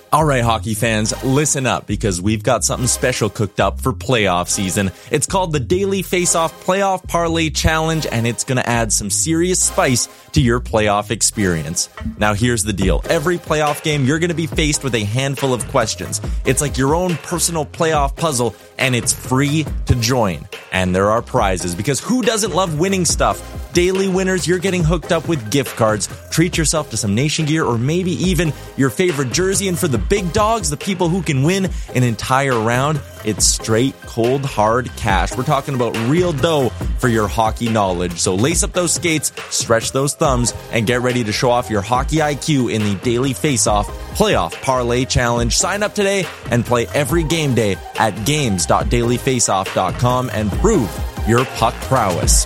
All right, hockey fans, listen up because we've got something special cooked up for playoff season. It's called the Daily Face-Off Playoff Parlay Challenge, and it's going to add some serious spice to your playoff experience. Now, here's the deal. Every playoff game, you're going to be faced with a handful of questions. It's like your own personal playoff puzzle, and it's free to join. And there are prizes, because who doesn't love winning stuff? Daily winners, you're getting hooked up with gift cards. Treat yourself to some Nation gear or maybe even your favorite jersey. And for the big dogs, the people who can win an entire round, it's straight, cold, hard cash. We're talking about real dough for your hockey knowledge. So lace up those skates, stretch those thumbs, and get ready to show off your hockey IQ in the Daily Face-Off Playoff Parlay Challenge. Sign up today and play every game day at games.dailyfaceoff.com and prove your puck prowess.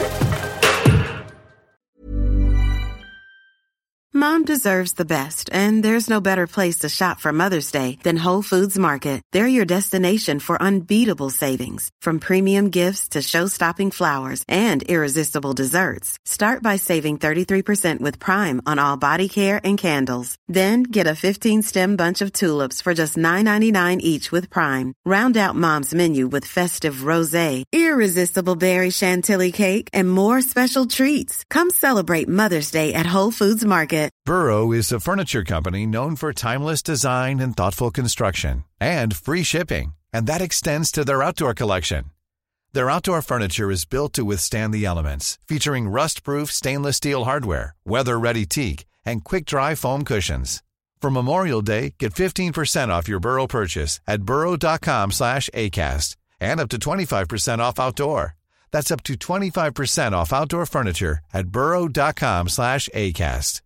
Mom deserves the best, and there's no better place to shop for Mother's Day than Whole Foods Market. They're your destination for unbeatable savings, from premium gifts to show-stopping flowers and irresistible desserts. Start by saving 33% with Prime on all body care and candles. Then get a 15-stem bunch of tulips for just $9.99 each with Prime. Round out Mom's menu with festive rosé, irresistible berry chantilly cake, and more special treats. Come celebrate Mother's Day at Whole Foods Market. Burrow is a furniture company known for timeless design and thoughtful construction, and free shipping, and that extends to their outdoor collection. Their outdoor furniture is built to withstand the elements, featuring rust-proof stainless steel hardware, weather-ready teak, and quick-dry foam cushions. For Memorial Day, get 15% off your Burrow purchase at burrow.com/ACAST, and up to 25% off outdoor. That's up to 25% off outdoor furniture at burrow.com/ACAST.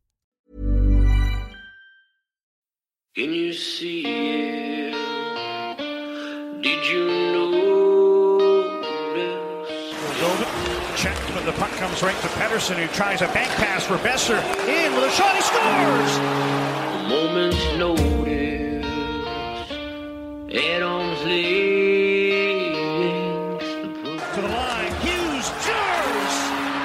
Can you see it? Did you notice? Check, but the puck comes right to Pettersson, who tries a bank pass for Besser. In with a shot, he scores! A moment's notice at arm's length. To the line, Hughes scores!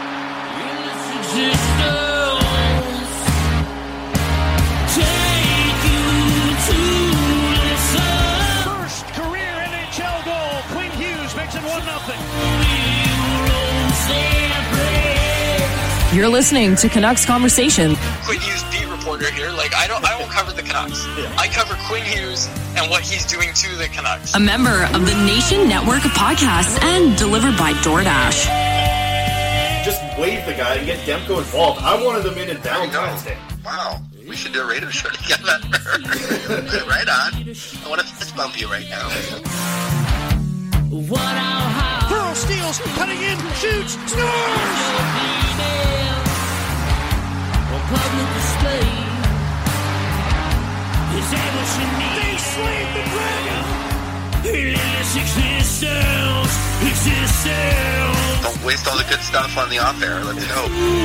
First career NHL goal. Quinn Hughes makes it 1-0. You're listening to Canucks Conversation. Quinn Hughes, beat reporter here. I don't cover the Canucks. I cover Quinn Hughes and what he's doing to the Canucks. A member of the Nation Network of Podcasts and delivered by DoorDash. Just wave the guy and get Demko involved. I wanted them in Valentine's Day. Wow. We should do a radio show together. Right on. I want to fist bump you right now. Pearl steals, cutting in, shoots, scores! They slayed the dragon! Don't waste all the good stuff on the off air. Let's go.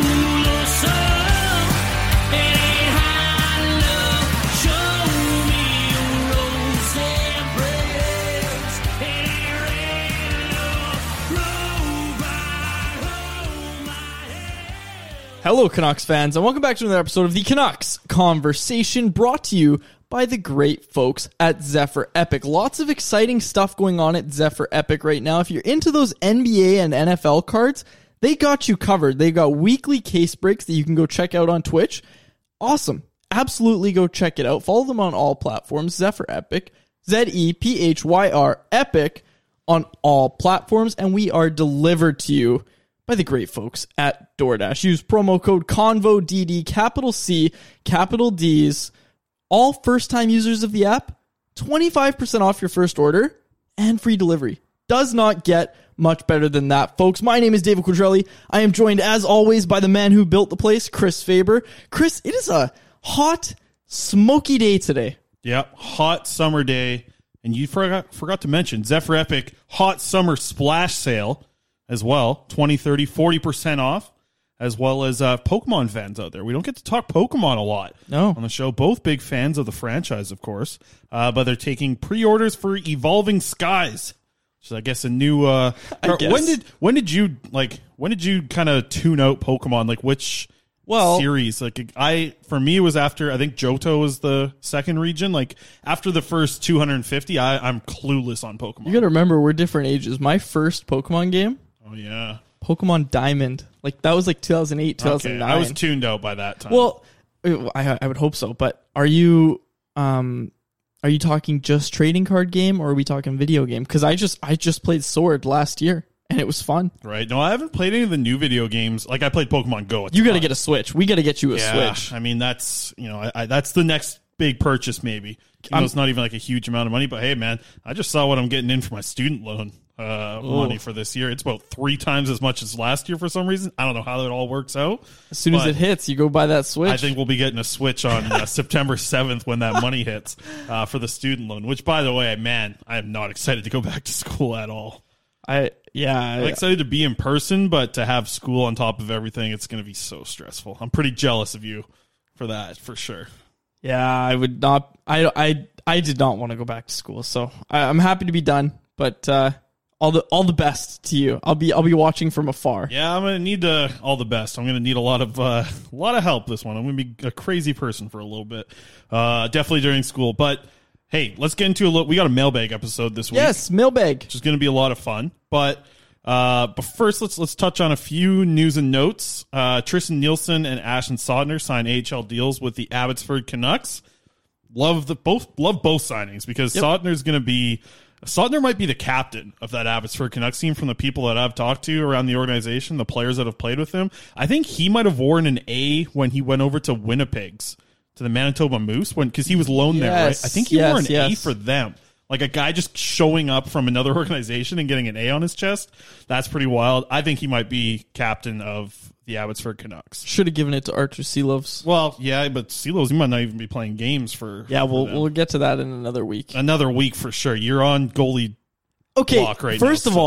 Hello, Canucks fans, and welcome back to another episode of the Canucks Conversation, brought to you by the great folks at Zephyr Epic. Lots of exciting stuff going on at Zephyr Epic right now. If you're into those NBA and NFL cards, they got you covered. They got weekly case breaks that you can go check out on Twitch. Awesome. Absolutely go check it out. Follow them on all platforms. Zephyr Epic, Zephyr Epic on all platforms, and we are delivered to you by the great folks at DoorDash. Use promo code CONVODD, capital C, capital D's. All first-time users of the app, 25% off your first order and free delivery. Does not get much better than that, folks. My name is David Quadrelli. I am joined, as always, by the man who built the place, Chris Faber. Chris, it is a hot, smoky day today. Yep, hot summer day. And you forgot to mention Zephyr Epic Hot Summer Splash Sale as well, 20, 30, 40% off, as well as Pokemon fans out there. We don't get to talk Pokemon a lot on the show. Both big fans of the franchise, of course, but they're taking pre-orders for Evolving Skies, which is, I guess, a new. When did you kind of tune out Pokemon? Like, which series. For me, it was after, I think Johto was the second region. Like, after the first 250, I'm clueless on Pokemon. You got to remember, we're different ages. My first Pokemon game. Oh, yeah. Pokemon Diamond. Like, that was like 2008, 2009. Okay, I was tuned out by that time. Well, I would hope so. But are you talking just trading card game, or are we talking video game? Because I just played Sword last year, and it was fun. Right. No, I haven't played any of the new video games. Like, I played Pokemon Go. You got to get a Switch. We got to get you a Switch. I mean, that's, that's the next big purchase, maybe. It's not even like a huge amount of money, but hey, man, I just saw what I'm getting in for my student loan money for this year. It's about 3 times as much as last year for some reason. I don't know how that all works out. As soon as it hits, you go buy that Switch. I think we'll be getting a Switch on September 7th when that money hits for the student loan, which, by the way, man, I am not excited to go back to school at all. I'm excited to be in person, but to have school on top of everything, it's going to be so stressful. I'm pretty jealous of you for that, for sure. Yeah, I would not. I did not want to go back to school, so I'm happy to be done. But all the best to you. I'll be watching from afar. Yeah, I'm gonna need all the best. I'm gonna need a lot of help this one. I'm gonna be a crazy person for a little bit, definitely during school. But hey, let's get into we got a mailbag episode this week. Yes, mailbag, which is gonna be a lot of fun. But first, let's touch on a few news and notes. Tristan Nielsen and Ashton Sotner signed AHL deals with the Abbotsford Canucks. Love both signings because Sotner might be the captain of that Abbotsford Canucks team from the people that I've talked to around the organization, the players that have played with him. I think he might have worn an A when he went over to Winnipeg's, to the Manitoba Moose, because he was loaned there, right? I think he wore an A for them. Like a guy just showing up from another organization and getting an A on his chest. That's pretty wild. I think he might be captain of the Abbotsford Canucks. Should have given it to Archer Seelovs. Well, yeah, but Seelovs, he might not even be playing games for. Yeah, we'll get to that in another week. Another week for sure. You're on goalie block right now. First of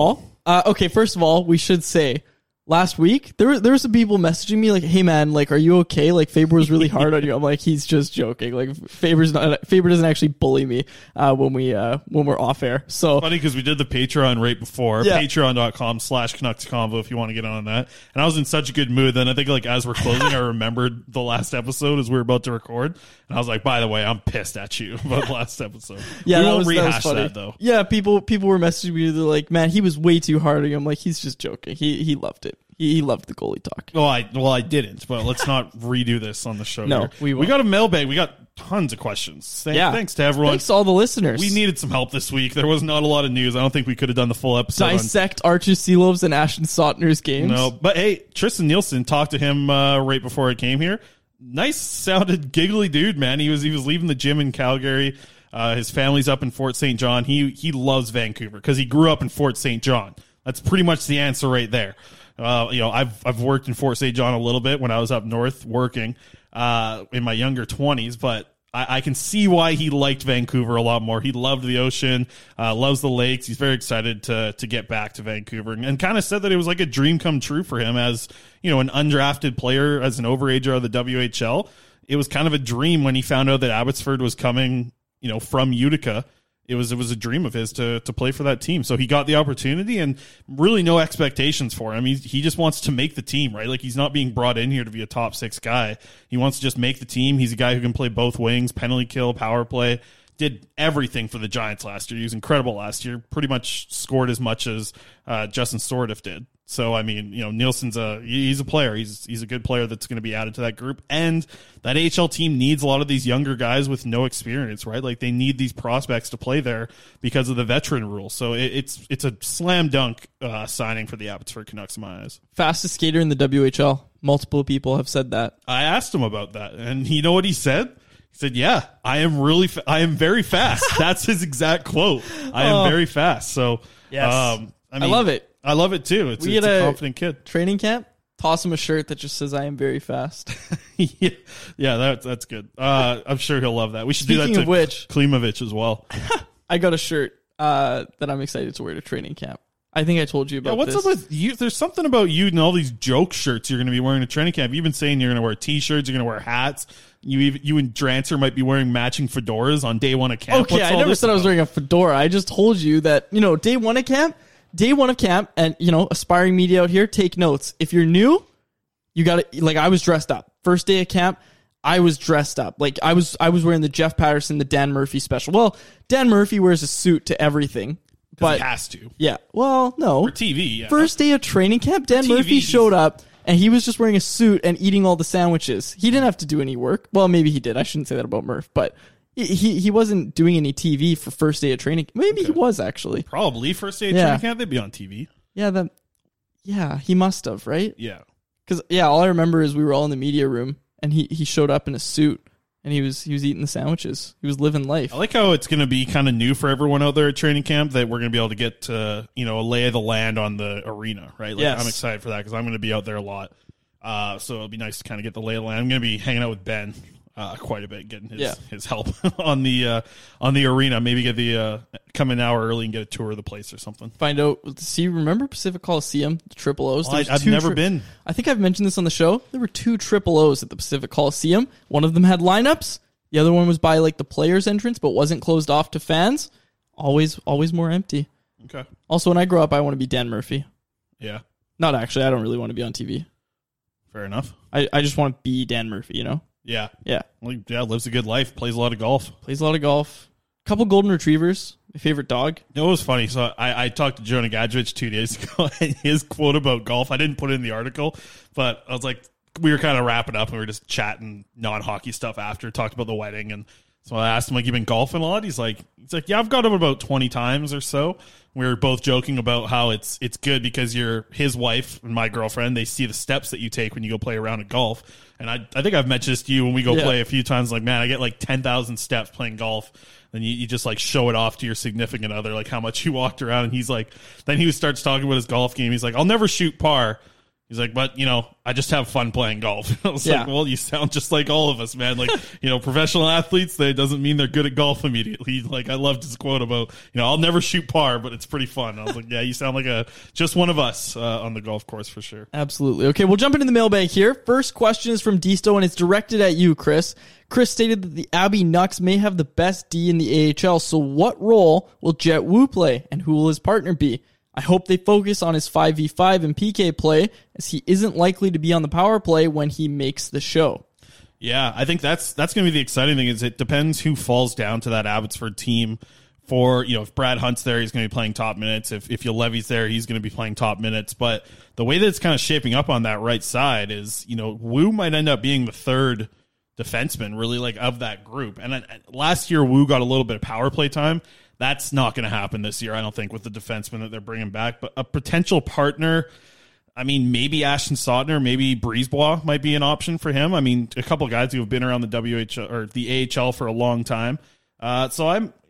all, we should say last week there were some people messaging me like, "Hey man, like, are you okay? Like, Faber was really hard on you." I'm like, he's just joking. Like, Faber doesn't actually bully me when we're off air. So funny because we did the Patreon right before. Yeah. Patreon.com/Canucks Convo if you want to get on that. And I was in such a good mood. Then I think like as we're closing, I remembered the last episode as we were about to record, and I was like, by the way, I'm pissed at you about the last episode. Yeah, we won't rehash that though. Yeah, people were messaging me. They're like, man, he was way too hard on you. I'm like, he's just joking. He loved it. He loved the goalie talk. Well, I didn't, but let's not redo this on the show. No, we got a mailbag. We got tons of questions. Thanks to everyone. Thanks to all the listeners. We needed some help this week. There was not a lot of news. I don't think we could have done the full episode. Dissect Archer Seelovs and Ashton Sotner's games. No, but hey, Tristan Nielsen, talked to him right before I came here. Nice sounded giggly dude, man. He was leaving the gym in Calgary. His family's up in Fort St. John. He loves Vancouver because he grew up in Fort St. John. That's pretty much the answer right there. I've worked in Fort St. John a little bit when I was up north working in my younger 20s, but I can see why he liked Vancouver a lot more. He loved the ocean, loves the lakes. He's very excited to get back to Vancouver, and kind of said that it was like a dream come true for him as, an undrafted player, as an overager of the WHL. It was kind of a dream when he found out that Abbotsford was coming, from Utica. It was a dream of his to play for that team. So he got the opportunity and really no expectations for him. He just wants to make the team, right? Like, he's not being brought in here to be a top 6 guy. He wants to just make the team. He's a guy who can play both wings, penalty kill, power play. Did everything for the Giants last year. He was incredible last year. Pretty much scored as much as Justin Sourdif did. So, I mean, Nielsen's he's a player. He's a good player that's going to be added to that group. And that AHL team needs a lot of these younger guys with no experience, right? Like, they need these prospects to play there because of the veteran rule. So it's a slam dunk signing for the Abbotsford Canucks in my eyes. Fastest skater in the WHL. Multiple people have said that. I asked him about that, and you know what he said? He said, "Yeah, I am very fast." That's his exact quote. I am very fast. So, yes. I love it. I love it too. It's a confident kid. Training camp, toss him a shirt that just says, "I am very fast." yeah, that's good. I'm sure he'll love that. We should do that to Klimovich as well. I got a shirt that I'm excited to wear to training camp. I think I told you about what's this. Up with you? There's something about you and all these joke shirts you're going to be wearing to training camp. You've been saying you're going to wear T-shirts, you're going to wear hats. You and Drancer might be wearing matching fedoras on day one of camp. Okay, I never said I was wearing a fedora. I just told you that, day one of camp, and, aspiring media out here, take notes. If you're new, you got to, I was dressed up. First day of camp, I was dressed up. Like I was wearing the Jeff Patterson, the Dan Murphy special. Well, Dan Murphy wears a suit to everything. But he has to. Yeah. Well, no. For TV, yeah. First day of training camp, Dan Murphy showed up and he was just wearing a suit and eating all the sandwiches. He didn't have to do any work. Well, maybe he did. I shouldn't say that about Murph, but he wasn't doing any TV for first day of training. Maybe he was actually. Probably first day of training camp, they'd be on TV. Yeah, he must have, right? Yeah. Because all I remember is we were all in the media room and he showed up in a suit and he was eating the sandwiches. He was living life. I like how it's going to be kind of new for everyone out there at training camp that we're going to be able to get to, a lay of the land on the arena, right? Like, Yes. I'm excited for that because I'm going to be out there a lot. So it'll be nice to kind of get the lay of the land. I'm going to be hanging out with Ben quite a bit, getting his help on the arena. Maybe get the come an hour early and get a tour of the place or something. Find out. See, remember Pacific Coliseum, the Triple O's? Well, I've never been. I think I've mentioned this on the show. There were 2 Triple O's at the Pacific Coliseum. One of them had lineups. The other one was by like the players' entrance, but wasn't closed off to fans. Always more empty. Okay. Also, when I grow up, I want to be Dan Murphy. Yeah. Not actually. I don't really want to be on TV. Fair enough. I just want to be Dan Murphy, Yeah. Yeah. Well, lives a good life, plays a lot of golf. Couple golden retrievers. My favorite dog. It was funny. So I talked to Jonah Gadjevich 2 days ago, and his quote about golf, I didn't put it in the article, but I was like, we were kind of wrapping up and we were just chatting non-hockey stuff after, talked about the wedding. And so I asked him, like, you been golfing a lot? He's like, yeah, I've got him about 20 times or so. We were both joking about how it's good because you're his wife and my girlfriend. They see the steps that you take when you go play a round of golf. And I think I've mentioned this to you when we go play a few times. Like, man, I get like 10,000 steps playing golf. And you just like show it off to your significant other, like how much you walked around. And he's like, then he starts talking about his golf game. He's like, I'll never shoot par. He's like, but, I just have fun playing golf. I was like, well, you sound just like all of us, man. Like, professional athletes, that doesn't mean they're good at golf immediately. Like, I loved his quote about, I'll never shoot par, but it's pretty fun. I was like, yeah, you sound like just one of us on the golf course for sure. Absolutely. Okay, we'll jump into the mailbag here. First question is from Disto, and it's directed at you, Chris. Chris stated that the Abbey Nucks may have the best D in the AHL, so what role will Jet Wu play, and who will his partner be? I hope they focus on his 5v5 and PK play, as he isn't likely to be on the power play when he makes the show. Yeah, I think that's going to be the exciting thing. Is it depends who falls down to that Abbotsford team. For if Brad Hunt's there, he's going to be playing top minutes. If Levy's there, he's going to be playing top minutes. But the way that it's kind of shaping up on that right side is, Wu might end up being the third defenseman, really, like, of that group. And last year, Wu got a little bit of power play time. That's not going to happen this year, I don't think, with the defenseman that they're bringing back. But a potential partner, I mean, maybe Ashton Sautner, maybe Brisebois might be an option for him. I mean, a couple of guys who have been around the WHL or the AHL for a long time. So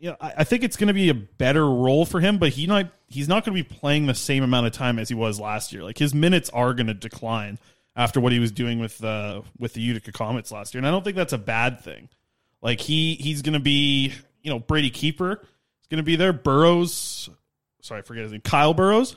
I think it's going to be a better role for him, but he's not going to be playing the same amount of time as he was last year. Like, his minutes are going to decline after what he was doing with the Utica Comets last year, and I don't think that's a bad thing. Like, he's going to be, Brady Keeper. Going to be there. Burrows, sorry, I forget his name. Kyle Burrows,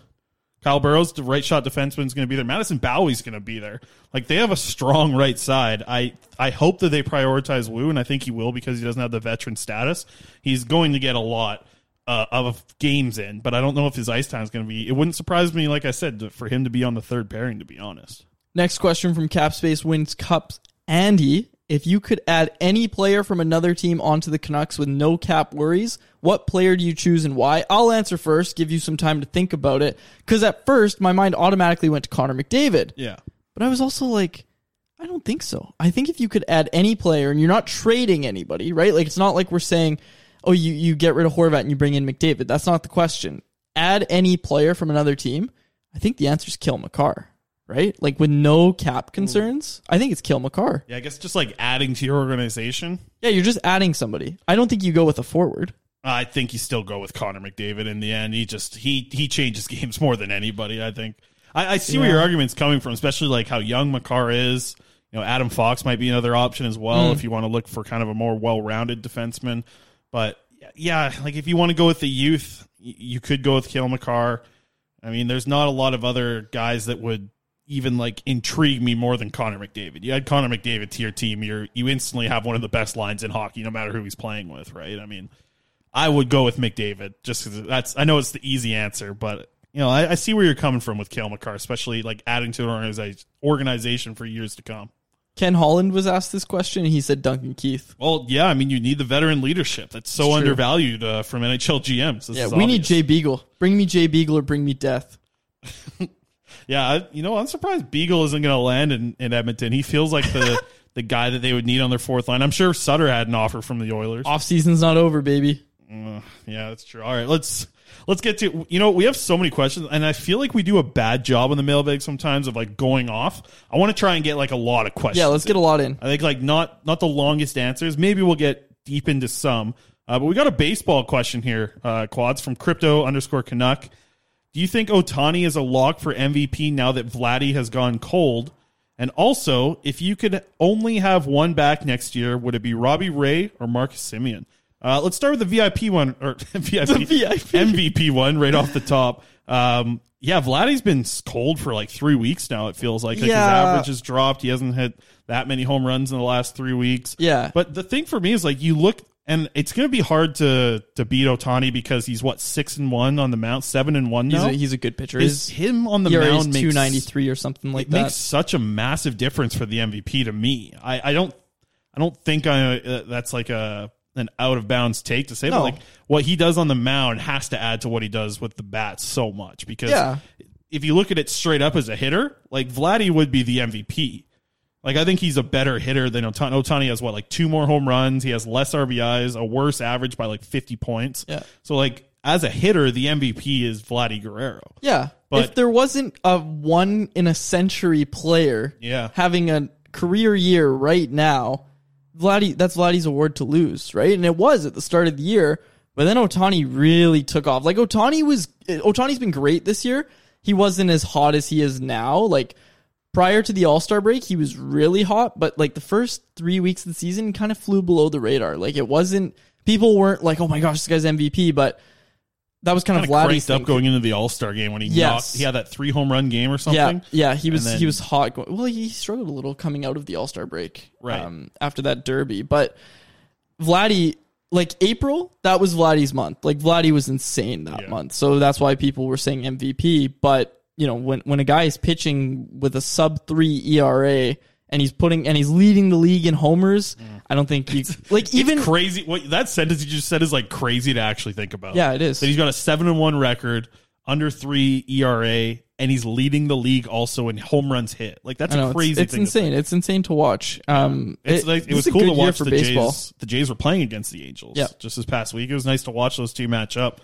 the right shot defenseman, is going to be there. Madison Bowie's going to be there. Like, they have a strong right side. I hope that they prioritize Wu, and I think he will because he doesn't have the veteran status. He's going to get a lot of games in, but I don't know if his ice time is going to be. It wouldn't surprise me, like I said, for him to be on the third pairing, to be honest. Next question from Capspace Wins Cups. Andy, if you could add any player from another team onto the Canucks with no cap worries, what player do you choose and why? I'll answer first, give you some time to think about it, because at first my mind automatically went to Connor McDavid. Yeah. But I was also like, I don't think so. I think if you could add any player, and you're not trading anybody, right? Like, it's not like we're saying, oh, you get rid of Horvat and you bring in McDavid. That's not the question. Add any player from another team, I think the answer is Cale Makar. Right? Like, with no cap concerns, I think it's Cale Makar. Yeah, I guess just like adding to your organization. Yeah, you're just adding somebody. I don't think you go with a forward. I think you still go with Connor McDavid in the end. He changes games more than anybody, I think. I see where your argument's coming from, especially like how young Makar is. Adam Fox might be another option as well if you want to look for kind of a more well-rounded defenseman. But yeah, like, if you want to go with the youth, you could go with Cale Makar. I mean, there's not a lot of other guys that would even like intrigue me more than Connor McDavid. You add Connor McDavid to your team, you instantly have one of the best lines in hockey, no matter who he's playing with, right? I mean, I would go with McDavid just because I know it's the easy answer, but I see where you're coming from with Cale Makar, especially like adding to an organization for years to come. Ken Holland was asked this question, and he said Duncan Keith. Well, yeah, I mean, you need the veteran leadership. That's so undervalued from NHL GMs. We need Jay Beagle. Bring me Jay Beagle or bring me death. Yeah, I'm surprised Beagle isn't going to land in Edmonton. He feels like the guy that they would need on their fourth line. I'm sure Sutter had an offer from the Oilers. Off-season's not over, baby. Yeah, that's true. All right, let's get to, we have so many questions, and I feel like we do a bad job on the mailbag sometimes of like going off. I want to try and get like a lot of questions. Yeah, let's get a lot in. I think like not the longest answers. Maybe we'll get deep into some. But we got a baseball question here, Quads, from Crypto_Canuck. Do you think Ohtani is a lock for MVP now that Vladdy has gone cold? And also, if you could only have one back next year, would it be Robbie Ray or Marcus Semien? Let's start with the VIP one, or MVP one right off the top. Vladdy's been cold for like 3 weeks now, it feels like. His average has dropped. He hasn't hit that many home runs in the last 3 weeks. Yeah. But the thing for me is like you look, and it's going to be hard to beat Ohtani because he's 6-1 on the mound, 7-1 now. He's a good pitcher. Him on the mound makes 293 or something like that. It makes such a massive difference for the MVP to me. I don't think that's like an out of bounds take to say, but like what he does on the mound has to add to what he does with the bat so much, because if you look at it straight up as a hitter, like Vladdy would be the MVP. Like I think he's a better hitter than Ohtani. Ohtani has 2 more home runs. He has less RBIs, a worse average by 50 points. Yeah. So like as a hitter, the MVP is Vladdy Guerrero. Yeah. But if there wasn't a 1 in a century player having a career year right now, that's Vladdy's award to lose, right? And it was at the start of the year, but then Ohtani really took off. Like Ohtani's been great this year. He wasn't as hot as he is now. Like prior to the All-Star break, he was really hot, but like the first 3 weeks of the season kind of flew below the radar. Like people weren't like, oh my gosh, this guy's MVP, but that was kind of Vladdy's thing. Up going into the All-Star game when he had that 3 home run game or something. Yeah, he was hot. Well, he struggled a little coming out of the All-Star break, right, after that derby. But Vladdy, like April, that was Vladdy's month. Like Vladdy was insane that month, so that's why people were saying MVP. But when a guy is pitching with a sub-3 ERA and he's leading the league in homers, I don't think it's crazy. What that sentence you just said is like crazy to actually think about. Yeah, it is. That he's got a 7-1 record, under 3 ERA, and he's leading the league also in home runs hit. Like that's a crazy thing. It's insane. It's insane to watch. It was cool to watch the Jays were playing against the Angels just this past week. It was nice to watch those two match up.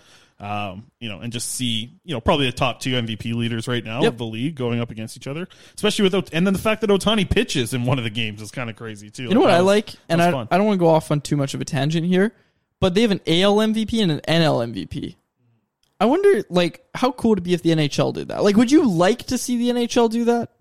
And just see, probably the top 2 MVP leaders right now of the league going up against each other, especially and then the fact that Ohtani pitches in one of the games is kind of crazy too. You know what I like? And I don't want to go off on too much of a tangent here, but they have an AL MVP and an NL MVP. I wonder, how cool would it be if the NHL did that? Like, would you like to see the NHL do that?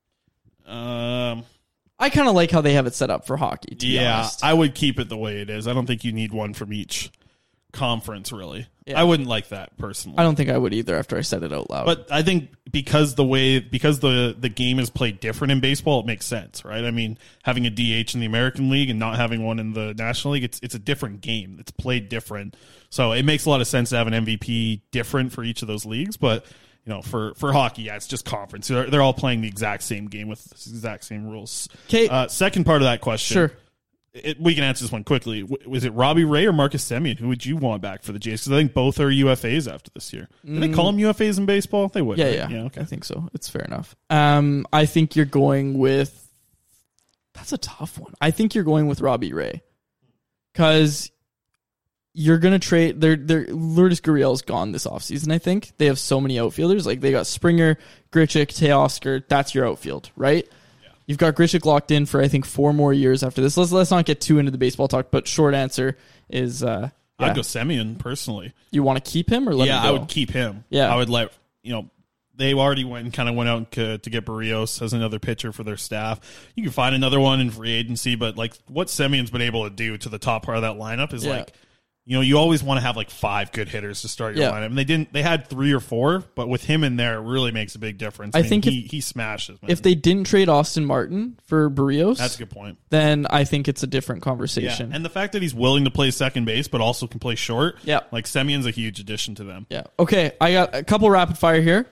I kind of like how they have it set up for hockey, to be honest. I would keep it the way it is. I don't think you need one from each conference, really. Yeah. I wouldn't like that personally. I don't think I would either after I said it out loud. But I think because the game is played different in baseball, it makes sense, right? I mean, having a DH in the American League and not having one in the National League, it's a different game. It's played different. So it makes a lot of sense to have an MVP different for each of those leagues. But for hockey, it's just conference. They're all playing the exact same game with the exact same rules. Okay. Second part of that question. Sure. We can answer this one quickly. Was it Robbie Ray or Marcus Semien? Who would you want back for the Jays? Because I think both are UFAs after this year. Do they call them UFAs in baseball? They would. Yeah, right? yeah. Okay. I think so. It's fair enough. I think you're going with... That's a tough one. I think you're going with Robbie Ray. Because you're going to trade... Lourdes Gurriel's gone this offseason, I think. They have so many outfielders. Like, they got Springer, Grichuk, Teoscar. That's your outfield, right? You've got Grichuk locked in for, I think, 4 more years after this. Let's not get too into the baseball talk, but short answer is... I'd go Semien, personally. You want to keep him or let him go? Yeah, I would keep him. Yeah. I would let... They already went out to get Barrios as another pitcher for their staff. You can find another one in free agency, but what Semien's been able to do to the top part of that lineup is you always want to have 5 good hitters to start your lineup. And they had 3 or 4, but with him in there, it really makes a big difference. I think he smashes. Man. If they didn't trade Austin Martin for Barrios, that's a good point. Then I think it's a different conversation. Yeah. And the fact that he's willing to play second base, but also can play short. Yeah. Semien's a huge addition to them. Yeah. Okay. I got a couple rapid fire here. Okay.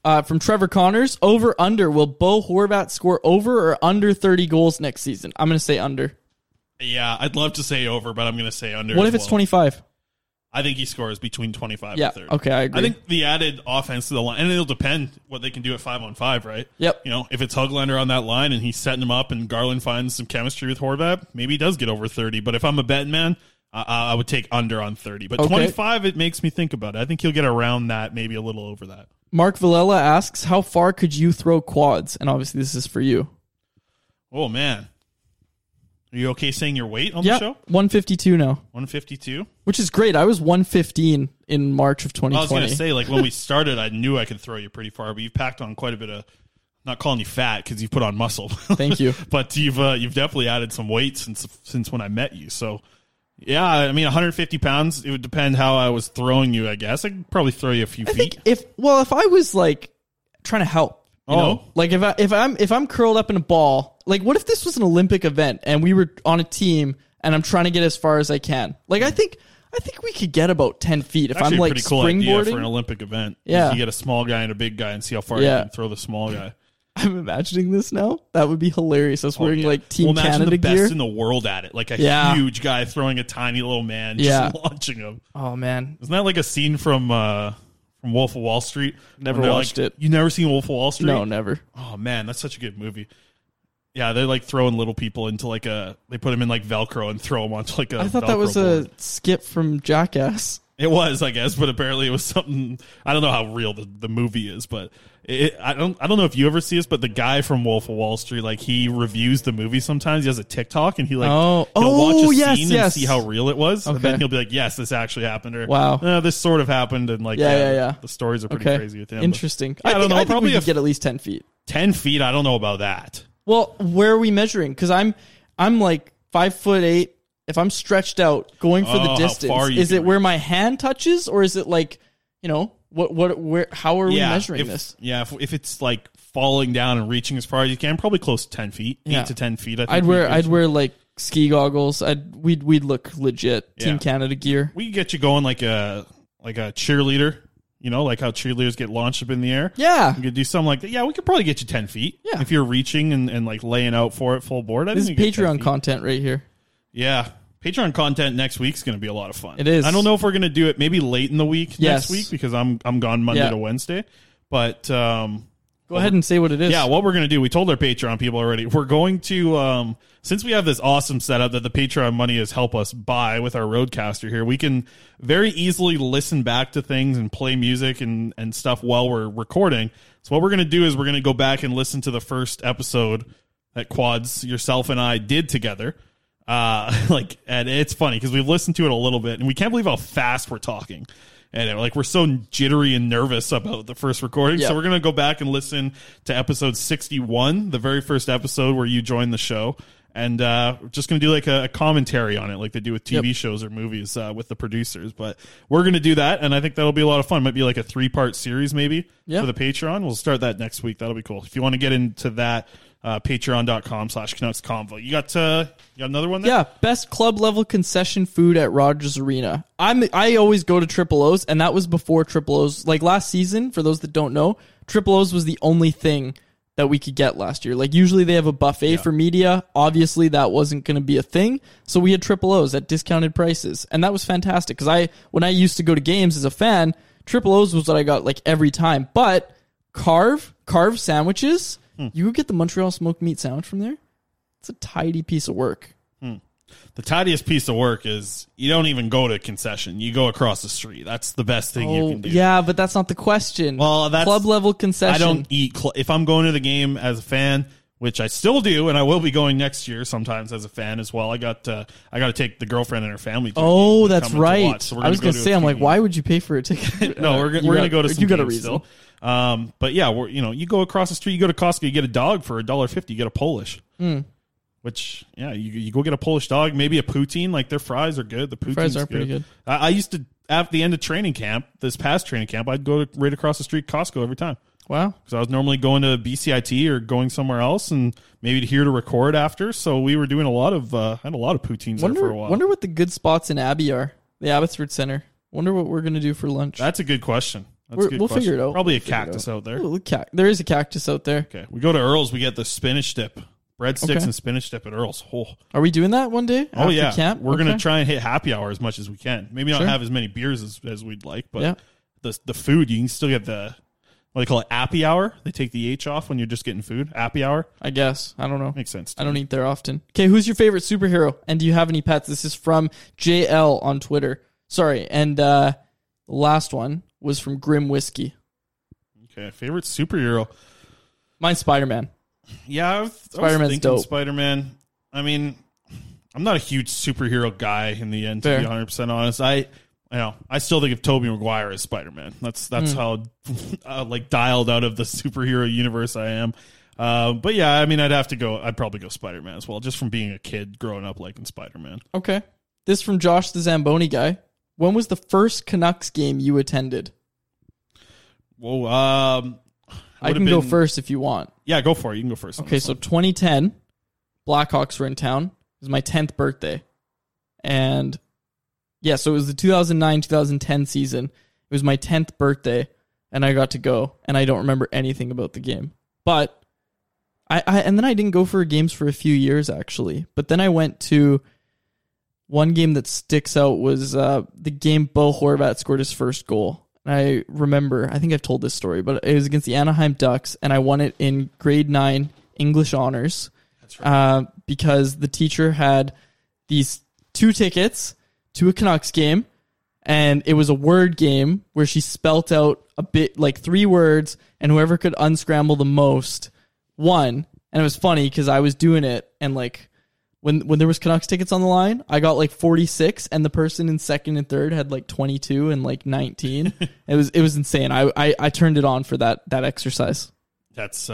From Trevor Connors, over under. Will Bo Horvat score over or under 30 goals next season? I'm going to say under. Yeah, I'd love to say over, but I'm going to say under. What if it's 25? I think he scores between 25 yeah, and 30. Okay, I agree. I think the added offense to the line, and it'll depend what they can do at 5-on-5, right? Yep. You know, if it's Höglander on that line and he's setting him up and Garland finds some chemistry with Horvat, maybe he does get over 30. But if I'm a betting man, I would take under on 30. But 25, it makes me think about it. I think he'll get around that, maybe a little over that. Mark Villela asks, how far could you throw quads? And obviously this is for you. Oh, man. Are you okay saying your weight on the show? 152 now. 152? Which is great. I was 115 in March of 2020. I was going to say, like, when we started, I knew I could throw you pretty far, but you've packed on quite a bit of, not calling you fat because you've put on muscle. Thank you. But you've definitely added some weight since when I met you. So, yeah, I mean, 150 pounds, it would depend how I was throwing you, I guess. I could probably throw you a few feet. If I was, like, trying to help, you know? Like, if I'm curled up in a ball, like, what if this was an Olympic event and we were on a team and I'm trying to get as far as I can? Like, I think we could get about 10 feet if actually I'm, like, a pretty cool springboarding. idea for an Olympic event. Yeah. You get a small guy and a big guy and see how far you can throw the small guy. I'm imagining this now. That would be hilarious. Us wearing, like, Team imagine Canada the best gear. in the world at it. Like a huge guy throwing a tiny little man, just launching him. Oh, man. Isn't that like a scene from Wolf of Wall Street? Never watched it. You never seen Wolf of Wall Street? No, never. Oh, man, that's such a good movie. Yeah, they're like throwing little people into like they put them in like Velcro and throw them onto like a I thought Velcro that was board. a skit from Jackass. It was, I guess, but apparently it was something. I don't know how real the movie is, but I don't know if you ever see this, but the guy from Wolf of Wall Street, like, he reviews the movie sometimes. He has a TikTok and he like he'll watch a scene and see how real it was, and then he'll be like, "Yes, this actually happened," or "Wow, this sort of happened," and like the stories are pretty crazy with him. Interesting. I don't know. I probably think we could get at least 10 feet. 10 feet. I don't know about that. Well, where are we measuring? Because I'm like 5'8". If I'm stretched out going for the distance, is it where my hand touches, or is it like, you know, where? How are we measuring this? Yeah, if it's like falling down and reaching as far as you can, probably close to 10 feet, 8 to 10 feet. I think I'd wear like ski goggles. We'd look legit. Team Canada gear. We could get you going like a cheerleader. You know, like how cheerleaders get launched up in the air. Yeah. You could do something like that. Yeah, we could probably get you 10 feet. Yeah. If you're reaching and like laying out for it full board. This is Patreon content right here. Yeah. Patreon content next week's going to be a lot of fun. It is. I don't know if we're going to do it maybe late in the week next week because I'm gone Monday to Wednesday. But go ahead and say what it is. Yeah, what we're going to do, we told our Patreon people already. We're going to, since we have this awesome setup that the Patreon money has helped us buy with our Rodecaster here, we can very easily listen back to things and play music and stuff while we're recording. So what we're going to do is we're going to go back and listen to the first episode that Quads, yourself, and I did together. And it's funny because we've listened to it a little bit and we can't believe how fast we're talking. And like, we're so jittery and nervous about the first recording. Yep. So we're going to go back and listen to episode 61, the very first episode where you joined the show. And we're just going to do like a commentary on it, like they do with TV shows or movies with the producers. But we're going to do that, and I think that'll be a lot of fun. Might be like a 3-part series maybe for the Patreon. We'll start that next week. That'll be cool. If you want to get into that, patreon.com/CanucksConvo. You got another one there? Yeah, best club level concession food at Rogers Arena. I always go to Triple O's, and that was before Triple O's. Like last season, for those that don't know, Triple O's was the only thing that we could get last year. Like usually they have a buffet for media. Obviously that wasn't going to be a thing. So we had Triple O's at discounted prices. And that was fantastic because when I used to go to games as a fan, Triple O's was what I got like every time. But carve sandwiches, you could get the Montreal smoked meat sandwich from there. It's a tidy piece of work. The tidiest piece of work is you don't even go to a concession. You go across the street. That's the best thing you can do. Yeah, but that's not the question. Well, that's club level concession. I don't eat. If I'm going to the game as a fan, which I still do, and I will be going next year sometimes as a fan as well. I got to take the girlfriend and her family. Oh, that's right. So I was going to say, I'm like, why would you pay for a ticket? No, we're going to go to some you got a games reason. still. But yeah, you go across the street, you go to Costco, you get a dog for $1.50. You get a Polish. Which, yeah, you go get a Polish dog, maybe a poutine. Like, their fries are good. The poutine's fries are pretty good. I used to, at the end of training camp, this past training camp, I'd go right across the street Costco every time. Wow. Because I was normally going to BCIT or going somewhere else and maybe here to record after. So we were doing I had a lot of poutines there for a while. Wonder what the good spots in Abbey are. The Abbotsford Center. Wonder what we're going to do for lunch. That's a good question. That's a good We'll question. figure it out. Probably We'll a figure it cactus out there. Ooh, there is a cactus out there. Okay, we go to Earl's. We get the spinach dip, breadsticks Okay. and spinach dip at Earl's. Oh, Are we doing that one day? oh after yeah. camp? We're Okay. gonna try and hit happy hour as much as we can. Maybe not Sure. have as many beers as we'd like, but Yeah. the food you can still get the what they call it, appy hour. They take the H off when you're just getting food. Appy hour I guess. I don't know. makes sense. to I don't me. eat there often. Okay, who's your favorite superhero? And do you have any pets? This is from JL on Twitter. Sorry, and the last one was from Grim Whiskey. Okay, favorite superhero. Mine's Spider-Man. Yeah, I was Spider-Man's thinking dope. Spider-Man. I mean, I'm not a huge superhero guy in the end, to Fair. be 100% honest. I still think of Tobey Maguire as Spider-Man. That's how like dialed out of the superhero universe I am. But yeah, I mean, I'd probably go Spider-Man as well, just from being a kid growing up liking Spider-Man. Okay. This from Josh the Zamboni guy. When was the first Canucks game you attended? Whoa, I can go first if you want. Yeah, go for it. You can go first. on Okay, this so one. 2010, Blackhawks were in town. It was my 10th birthday. And yeah, so it was the 2009-2010 season. It was my 10th birthday, and I got to go, and I don't remember anything about the game. But and then I didn't go for games for a few years, actually. But then I went to one game that sticks out was the game Bo Horvat scored his first goal. And I remember, I think I've told this story, but it was against the Anaheim Ducks, and I won it in grade 9 English honors. That's right. Because the teacher had these 2 tickets to a Canucks game, and it was a word game where she spelt out a bit, like 3 words, and whoever could unscramble the most won. And it was funny because I was doing it, and like when there was Canucks tickets on the line, I got like 46, and the person in second and third had like 22 and like 19. It was insane. I turned it on for that exercise. That's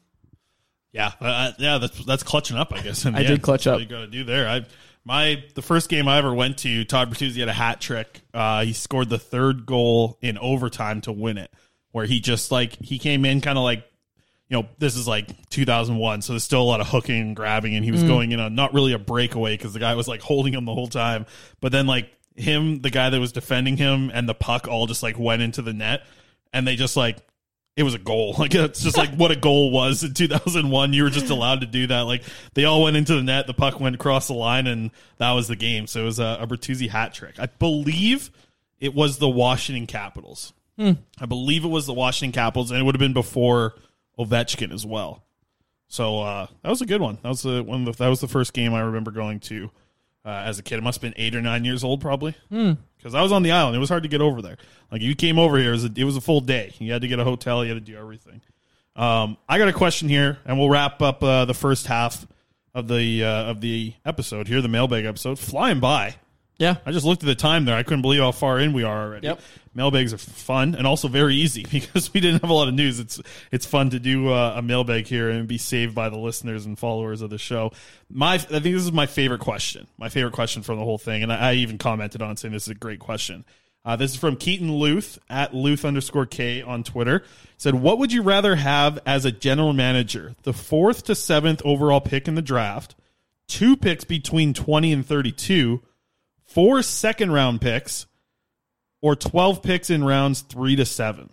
that's clutching up, I guess. I did clutch up. You got to do there. The first game I ever went to, Todd Bertuzzi had a hat trick. He scored the 3rd goal in overtime to win it, where he just he came in kind of like, this is like 2001, so there's still a lot of hooking and grabbing, and he was going in on not really a breakaway because the guy was like holding him the whole time, but then like him, the guy that was defending him, and the puck all just like went into the net, and they just like, it was a goal. Like, it's just like what a goal was in 2001. You were just allowed to do that. Like, they all went into the net, the puck went across the line, and that was the game. So it was a Bertuzzi hat trick. I believe it was the Washington Capitals. I believe it was the Washington Capitals, and it would have been before Ovechkin as well. So that was a good one. That was that was the first game I remember going to as a kid. It must have been 8 or 9 years old, probably, because I was on the island. It was hard to get over there. Like, you came over here, it was a full day. You had to get a hotel. You had to do everything. I got a question here, and we'll wrap up the first half of the episode here, the mailbag episode. Flying by. Yeah. I just looked at the time there. I couldn't believe how far in we are already. Yep. Mailbags are fun and also very easy because we didn't have a lot of news. It's fun to do a mailbag here and be saved by the listeners and followers of the show. I think this is my favorite question. My favorite question from the whole thing, and I even commented on it saying this is a great question. This is from Keaton Luth at Luth_K on Twitter. He said, what would you rather have as a general manager? The 4th to 7th overall pick in the draft, 2 picks between 20 and 32, 4 second-round picks, or 12 picks in rounds 3 to 7.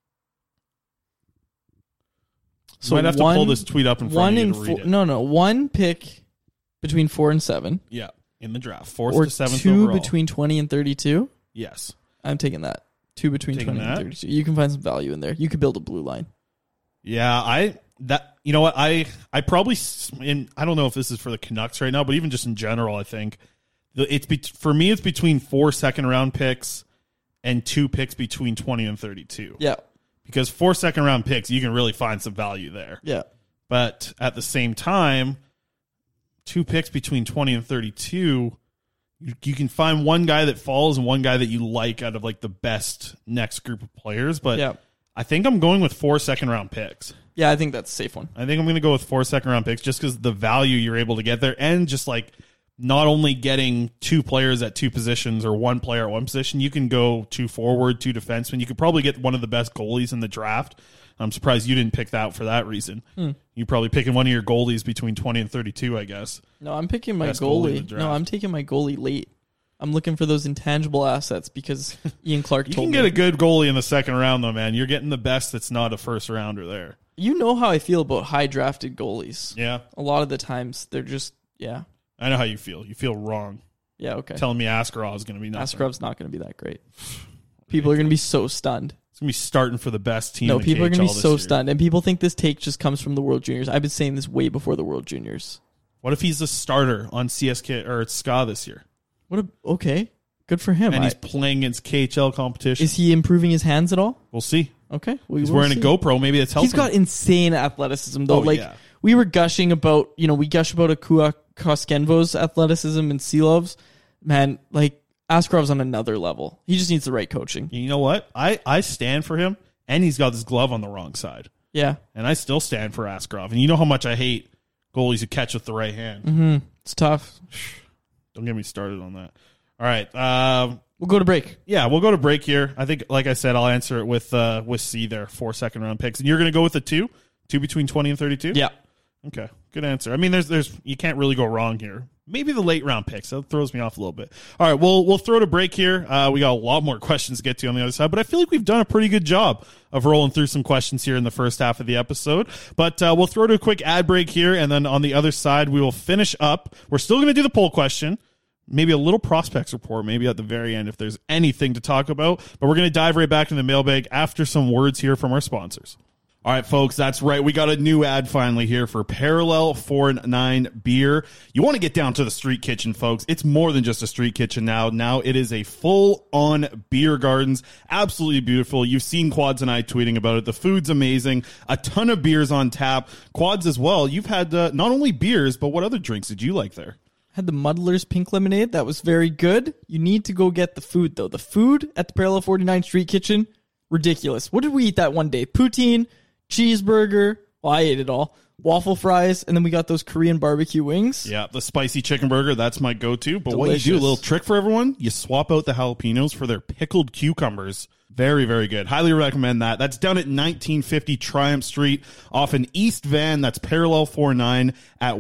So I'd have to pull this tweet up in front of you to read it. No, 1 pick between 4 and 7. Yeah, in the draft, 4th or to 7th 2 overall. between 20 and 32. Yes, I'm taking that. 2 between 20 and 32. You can find some value in there. You could build a blue line. Yeah, you know what, I probably, and I don't know if this is for the Canucks right now, but even just in general, I think for me it's between 4 second-round picks and 2 picks between 20 and 32. Yeah. Because 4 second-round picks, you can really find some value there. Yeah. But at the same time, 2 picks between 20 and 32, you can find one guy that falls and one guy that you like out of like the best next group of players. But yeah. I think I'm going with 4 second-round picks. Yeah, I think that's a safe one. I think I'm going to go with 4 second-round picks just because the value you're able to get there, and just like not only getting 2 players at 2 positions or 1 player at 1 position, you can go 2 forward, 2 defensemen. You could probably get one of the best goalies in the draft. I'm surprised you didn't pick that for that reason. You probably picking one of your goalies between 20 and 32, I guess. No, I'm picking my Best goalie in goalie. the draft. No, I'm taking my goalie late. I'm looking for those intangible assets because Ian Clark You told can me. get a good goalie in the second round, though, man. You're getting the best that's not a first rounder there. You know how I feel about high drafted goalies. Yeah. A lot of the times they're just, yeah. I know how you feel. You feel wrong. Yeah, okay. Telling me Askarov is going to be nothing. Askarov's not going to be that great. People are going to be so stunned. It's going to be starting for the best team. No, in people are going to KHL be this so year. stunned. And people think this take just comes from the World Juniors. I've been saying this way before the World Juniors. What if he's a starter on CSK or SKA this year? Okay. Good for him. And he's playing against KHL competition. Is he improving his hands at all? We'll see. Okay. He's wearing a GoPro. Maybe it's helping. He's got insane athleticism, though. Oh, yeah. We were gushing about, we gush about Akua Koskenvo's athleticism and Seelov's. Man, Askarov's on another level. He just needs the right coaching. You know what? I stand for him, and he's got this glove on the wrong side. Yeah. And I still stand for Askarov. And you know how much I hate goalies who catch with the right hand. Mm-hmm. It's tough. Don't get me started on that. All right. We'll go to break. Yeah, we'll go to break here. I think, like I said, I'll answer it with C there, 4 second-round picks. And you're going to go with the 2 between 20 and 32? Yeah. Okay, good answer. I mean, there's you can't really go wrong here. Maybe the late round picks. That throws me off a little bit. All right, we'll throw to break here. We got a lot more questions to get to on the other side, but I feel like we've done a pretty good job of rolling through some questions here in the first half of the episode. But we'll throw to a quick ad break here, and then on the other side, we will finish up. We're still going to do the poll question. Maybe a little prospects report, maybe at the very end if there's anything to talk about. But we're going to dive right back into the mailbag after some words here from our sponsors. All right, folks, that's right. We got a new ad finally here for Parallel 49 Beer. You want to get down to the street kitchen, folks. It's more than just a street kitchen now. Now it is a full-on beer gardens. Absolutely beautiful. You've seen Quads and I tweeting about it. The food's amazing. A ton of beers on tap. Quads as well. You've had not only beers, but what other drinks did you like there? Had the Muddler's Pink Lemonade. That was very good. You need to go get the food, though. The food at the Parallel 49 Street Kitchen, ridiculous. What did we eat that one day? Poutine, cheeseburger. Well, I ate it all. Waffle fries, and then we got those Korean barbecue wings. Yeah, the spicy chicken burger, that's my go-to. But Delicious. what you do, a little trick for everyone, you swap out the jalapenos for their pickled cucumbers. Very, very good. Highly recommend that. That's down at 1950 Triumph Street off in East Van. That's Parallel 49 at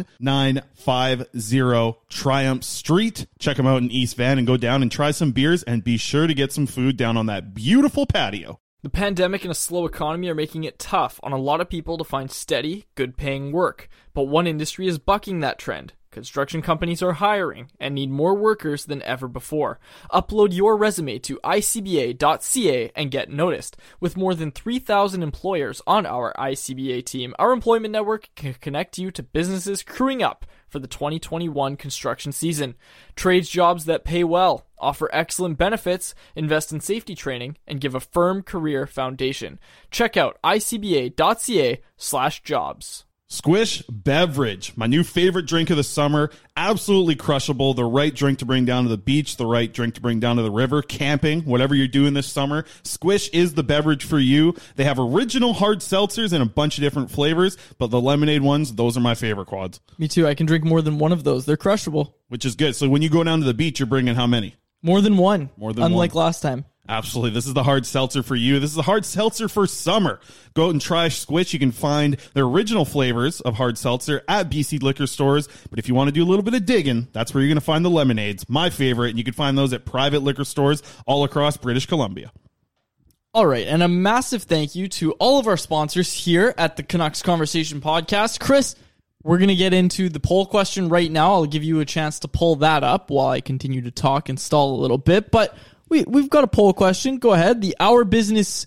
1950 Triumph Street. Check them out in East Van and go down and try some beers and be sure to get some food down on that beautiful patio. The pandemic and a slow economy are making it tough on a lot of people to find steady, good-paying work. But one industry is bucking that trend. Construction companies are hiring and need more workers than ever before. Upload your resume to icba.ca and get noticed. With more than 3,000 employers on our ICBA team, our employment network can connect you to businesses crewing up for the 2021 construction season. Trades jobs that pay well, offer excellent benefits, invest in safety training, and give a firm career foundation. Check out icba.ca/jobs. Squish Beverage, my new favorite drink of the summer. Absolutely crushable. The right drink to bring down to the beach, the right drink to bring down to the river, camping, whatever you're doing this summer. Squish is the beverage for you. They have original hard seltzers in a bunch of different flavors, but the lemonade ones, those are my favorite, Quads. Me too. I can drink more than one of those. They're crushable. Which is good. So when you go down to the beach, you're bringing how many? More than one. More than Unlike one. last time. Absolutely. This is the hard seltzer for you. This is the hard seltzer for summer. Go out and try Squish. You can find their original flavors of hard seltzer at BC liquor stores. But if you want to do a little bit of digging, that's where you're going to find the lemonades, my favorite. And you can find those at private liquor stores all across British Columbia. All right. And a massive thank you to all of our sponsors here at the Canucks Conversation Podcast. Chris, we're going to get into the poll question right now. I'll give you a chance to pull that up while I continue to talk and stall a little bit. But we've got a poll question. Go ahead. Your Business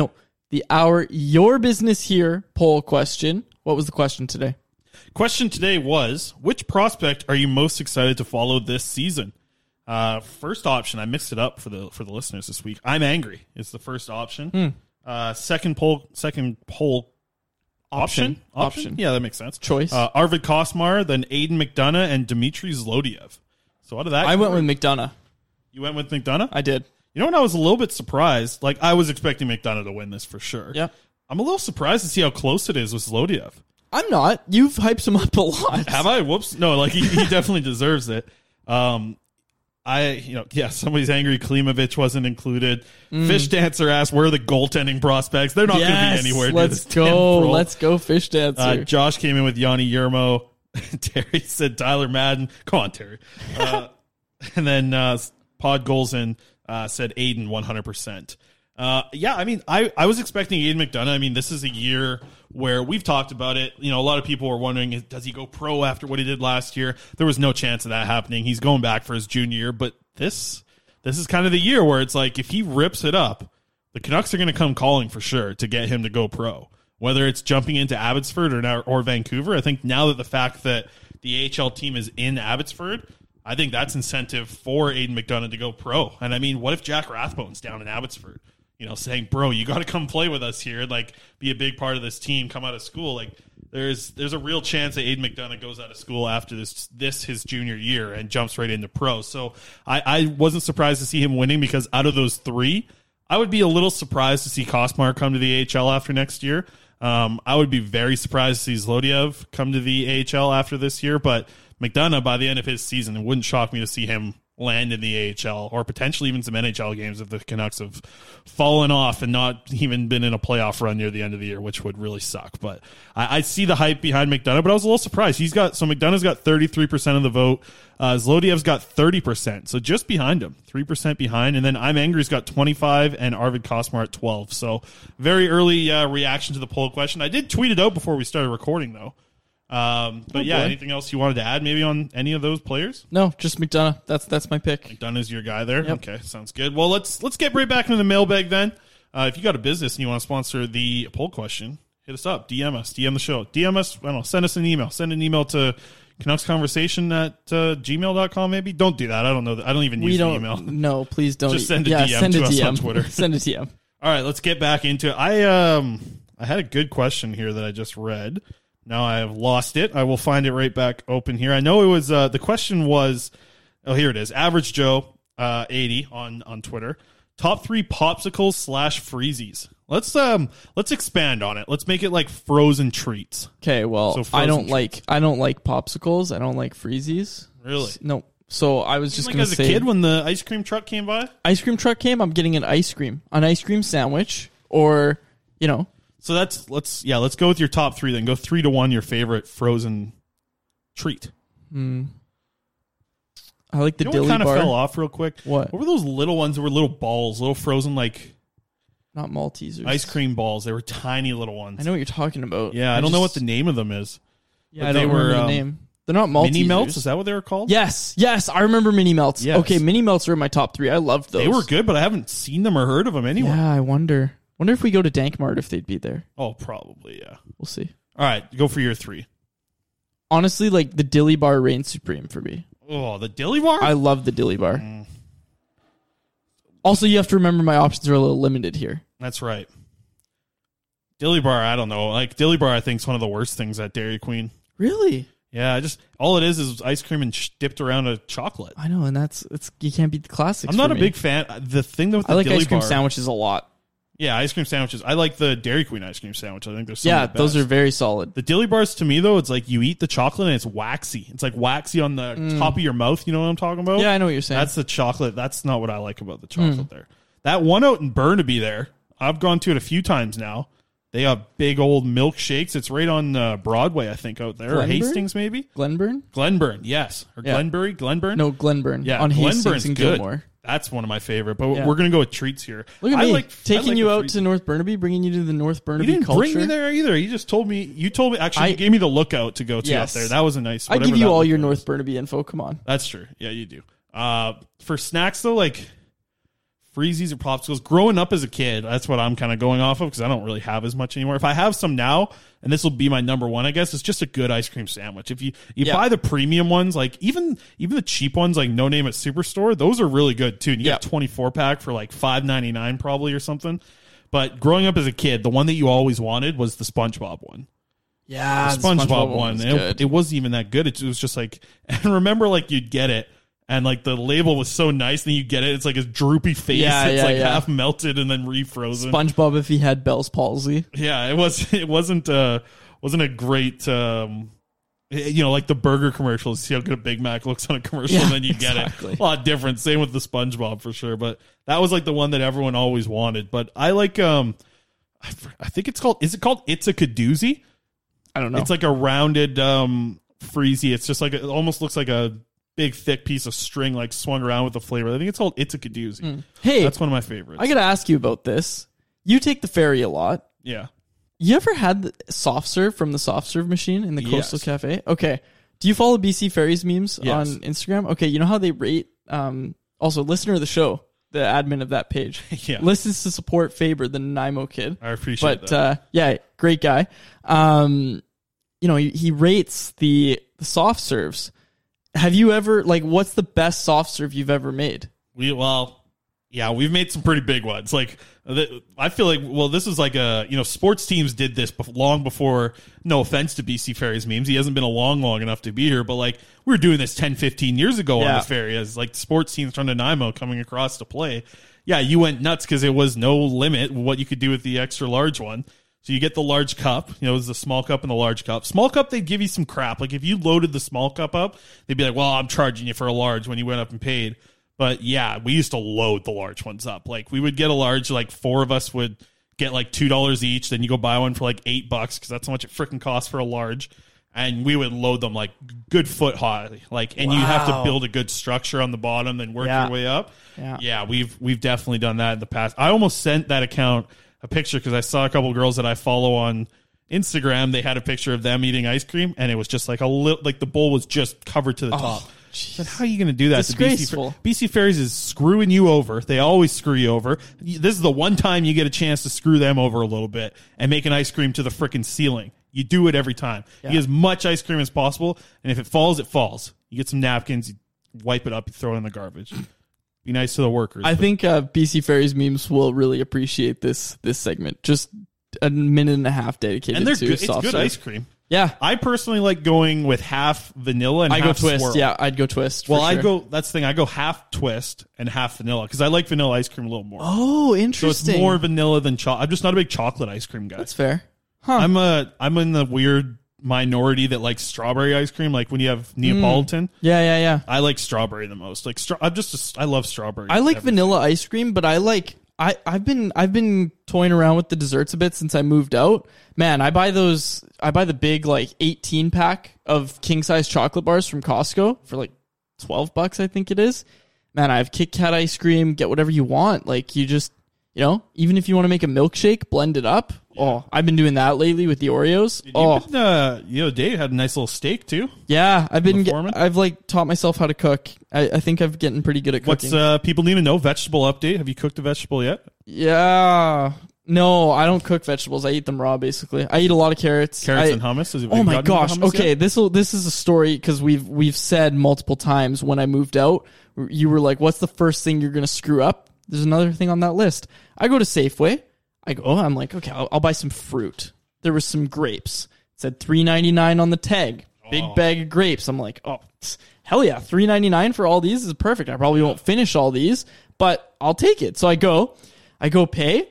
Here poll question. What was the question today? Question today was, which prospect are you most excited to follow this season? First option, I mixed it up for the listeners this week. I'm angry. It's the first option. Second poll option. Yeah, that makes sense. Choice. Arvid Kosmar, then Aiden McDonough, and Dmitry Zlodiev. So out of that, I went with McDonough. You went with McDonough? I did. You know what? I was a little bit surprised. Like, I was expecting McDonough to win this for sure. Yeah. I'm a little surprised to see how close it is with Zlodiev. I'm not. You've hyped him up a lot. Have I? Whoops. No, like, he definitely deserves it. Somebody's angry Klimovich wasn't included. Fish Dancer asked, where are the goaltending prospects? They're not going to be anywhere near this 10th role. Let's go, Fish Dancer. Josh came in with Yanni Yermo. Terry said Tyler Madden. Come on, Terry. And then Pod Golson said Aiden 100%. Yeah, I mean, I was expecting Aiden McDonough. I mean, this is a year where we've talked about it. You know, a lot of people were wondering, does he go pro after what he did last year? There was no chance of that happening. He's going back for his junior year. But this is kind of the year where it's like, if he rips it up, the Canucks are going to come calling for sure to get him to go pro. Whether it's jumping into Abbotsford or Vancouver, I think now that the fact that the AHL team is in Abbotsford, I think that's incentive for Aiden McDonough to go pro. And I mean, what if Jack Rathbone's down in Abbotsford, you know, saying, bro, you got to come play with us here, like be a big part of this team, come out of school. Like there's a real chance that Aiden McDonough goes out of school after this his junior year and jumps right into pro. So I wasn't surprised to see him winning, because out of those three, I would be a little surprised to see Kosmar come to the AHL after next year. I would be very surprised to see Zlodiev come to the AHL after this year, but McDonough, by the end of his season, it wouldn't shock me to see him land in the AHL or potentially even some NHL games if the Canucks have fallen off and not even been in a playoff run near the end of the year, which would really suck. But I see the hype behind McDonough, but I was a little surprised. McDonough's got 33% of the vote. Zlodiev's got 30%, so just behind him, 3% behind. And then I'm Angry's got 25 and Arvid Kosmar at 12. So very early reaction to the poll question. I did tweet it out before we started recording, though. But yeah, anything else you wanted to add maybe on any of those players? No, just McDonough. That's my pick. McDonough's your guy there? Yep. Okay, sounds good. Well, let's get right back into the mailbag then. If you got a business and you want to sponsor the poll question, hit us up. DM us. DM the show. DM us. I don't know, send us an email. Send an email to CanucksConversation at gmail.com maybe. Don't do that. I don't know. I don't even use the email. No, please don't. Just send a DM to us on Twitter. Send a DM. All right, let's get back into it. I had a good question here that I just read. Now I have lost it. I will find it right back open here. I know it was the question was, oh, here it is. Average Joe 80 on Twitter. Top 3 popsicles / freezies. Let's expand on it. Let's make it like frozen treats. Okay, well, I don't like popsicles. I don't like freezies. Really? No. So I was just going to say, as a kid when the ice cream truck came by? Ice cream truck came, I'm getting an ice cream sandwich, or, you know. So let's go with your top 3 then. Go 3 to 1 your favorite frozen treat. I like the dilly bar. Kind of fell off real quick. What were those little ones that were little balls, little frozen like not Maltesers. Ice cream balls. They were tiny little ones. I know what you're talking about. Yeah, I don't know what the name of them is. Yeah, I don't remember the name. They're not Maltesers. Mini Melts, is that what they were called? Yes, I remember Mini Melts. Yes. Okay, Mini Melts are in my top 3. I loved those. They were good, but I haven't seen them or heard of them anywhere. Yeah, I wonder if we go to Dankmart if they'd be there. Oh, probably, yeah. We'll see. All right, go for your 3. Honestly, like the Dilly Bar reigns supreme for me. Oh, the Dilly Bar? I love the Dilly Bar. Also, you have to remember my options are a little limited here. That's right. Dilly Bar, I don't know. Like Dilly Bar, I think is one of the worst things at Dairy Queen. Really? Yeah, all it is ice cream and dipped around a chocolate. I know, and you can't beat the classics. I'm not a big fan. The thing with the Dilly Bar, I like ice cream sandwiches a lot. Yeah, ice cream sandwiches. I like the Dairy Queen ice cream sandwich. I think they're some of the best. Those are very solid. The Dilly Bars, to me, though, it's like you eat the chocolate and it's waxy. It's like waxy on the top of your mouth. You know what I'm talking about? Yeah, I know what you're saying. That's the chocolate. That's not what I like about the chocolate there. That one out in Burnaby there, I've gone to it a few times now. They have big old milkshakes. It's right on Broadway, I think, out there. Glenburn? Or Hastings, maybe? Glenburn, yes. Or Glenbury? Glenburn? No, Glenburn. Yeah, on Glenburn's Hastings and good. Gilmore. That's one of my favorite. But we're going to go with treats here. Look at me, taking you out to North Burnaby, bringing you to the North Burnaby culture. culture. You didn't bring me there either. You just told me. Actually, you gave me the lookout to go to up there. That was a nice. I give you all your North Burnaby info. Come on. That's true. Yeah, you do. For snacks, though, like freezies or popsicles, growing up as a kid, that's what I'm kind of going off of because I don't really have as much anymore. If I have some now, and this will be my number one, I guess, it's just a good ice cream sandwich. If you buy the premium ones, like even the cheap ones, like No Name at Superstore, those are really good too. And you get a 24-pack for like $5.99 probably or something. But growing up as a kid, the one that you always wanted was the SpongeBob one. Yeah, the SpongeBob one. It wasn't even that good. It was just like, and remember, like you'd get it. And like the label was so nice, and you get it. It's like his droopy face. It's half melted and then refrozen. SpongeBob if he had Bell's palsy. Yeah, it wasn't a great. Like the burger commercials. See how good a Big Mac looks on a commercial, and then you get it. A lot different. Same with the SpongeBob for sure. But that was like the one that everyone always wanted. But I like. I think it's called. Is it called It's a Kadoozy? I don't know. It's like a rounded freezy. It's just like it almost looks like a big, thick piece of string like swung around with the flavor. I think it's called It's a Kadoozy. Hey, that's one of my favorites. I got to ask you about this. You take the ferry a lot. Yeah. You ever had the soft serve from the soft serve machine in the Coastal Yes. Cafe? Okay. Do you follow BC Ferries memes Yes. on Instagram? Okay, you know how they rate, also listener of the show, the admin of that page, Yeah. listens to support Faber, the Nanaimo kid. I appreciate but, that. yeah, great guy. You know, he rates the soft serves. Have you ever, like, what's the best soft serve you've ever made? We've made some pretty big ones. Like, I feel like, this is like sports teams did this long before, no offense to BC Ferries memes. He hasn't been along long enough to be here, but like, we were doing this 10, 15 years ago on the ferry as like sports teams from Nanaimo coming across to play. Yeah, you went nuts because there was no limit what you could do with the extra large one. So you get the large cup, it was the small cup and the large cup. Small cup, they'd give you some crap. Like if you loaded the small cup up, they'd be like, well, I'm charging you for a large when you went up and paid. But yeah, we used to load the large ones up. Like we would get a large, like 4 of us would get like $2 each. Then you go buy one for like $8 because that's how much it freaking costs for a large. And we would load them like good foot high. Like, and you have to build a good structure on the bottom, then work your way up. Yeah, we've definitely done that in the past. I almost sent that account a picture because I saw a couple girls that I follow on Instagram. They had a picture of them eating ice cream, and it was just like like the bowl was just covered to the top. I said, how are you going to do that? Disgraceful. BC Ferries is screwing you over. They always screw you over. This is the one time you get a chance to screw them over a little bit and make an ice cream to the freaking ceiling. You do it every time. You get as much ice cream as possible, and if it falls, it falls. You get some napkins, you wipe it up, you throw it in the garbage. Be nice to the workers. I think BC Ferries memes will really appreciate this segment. Just a minute and a half dedicated and they're to good. soft It's good serve. ice cream. Yeah, I personally like going with half vanilla and I half go twist. swirl. Yeah, I'd go twist. Well, for sure. I go. That's the thing. I go half twist and half vanilla because I like vanilla ice cream a little more. Oh, So interesting. it's more vanilla than chocolate. I'm just not a big chocolate ice cream guy. That's fair. Huh. I'm in the weird minority that likes strawberry ice cream. Like when you have Neapolitan. Yeah. I like strawberry the most. Like I love strawberry. I like vanilla ice cream, but I've been toying around with the desserts a bit since I moved out. Man, I buy the big like 18 pack of king size chocolate bars from Costco for like $12, I think it is. Man, I have Kit Kat ice cream, get whatever you want. Like you just, even if you want to make a milkshake, blend it up. Yeah. Oh, I've been doing that lately with the Oreos. Dave had a nice little steak too. Yeah, I've like taught myself how to cook. I think I'm getting pretty good at cooking. What's people need to know? Vegetable update. Have you cooked a vegetable yet? Yeah. No, I don't cook vegetables. I eat them raw, basically. I eat a lot of carrots. And hummus? Oh my gosh. Okay, this is a story because we've said multiple times when I moved out, you were like, what's the first thing you're going to screw up? There's another thing on that list. I go to Safeway. I'm like, okay, I'll buy some fruit. There was some grapes. It said $3.99 on the tag. Big bag of grapes. I'm like, oh, hell yeah, $3.99 for all these is perfect. I probably won't finish all these, but I'll take it. So I go pay.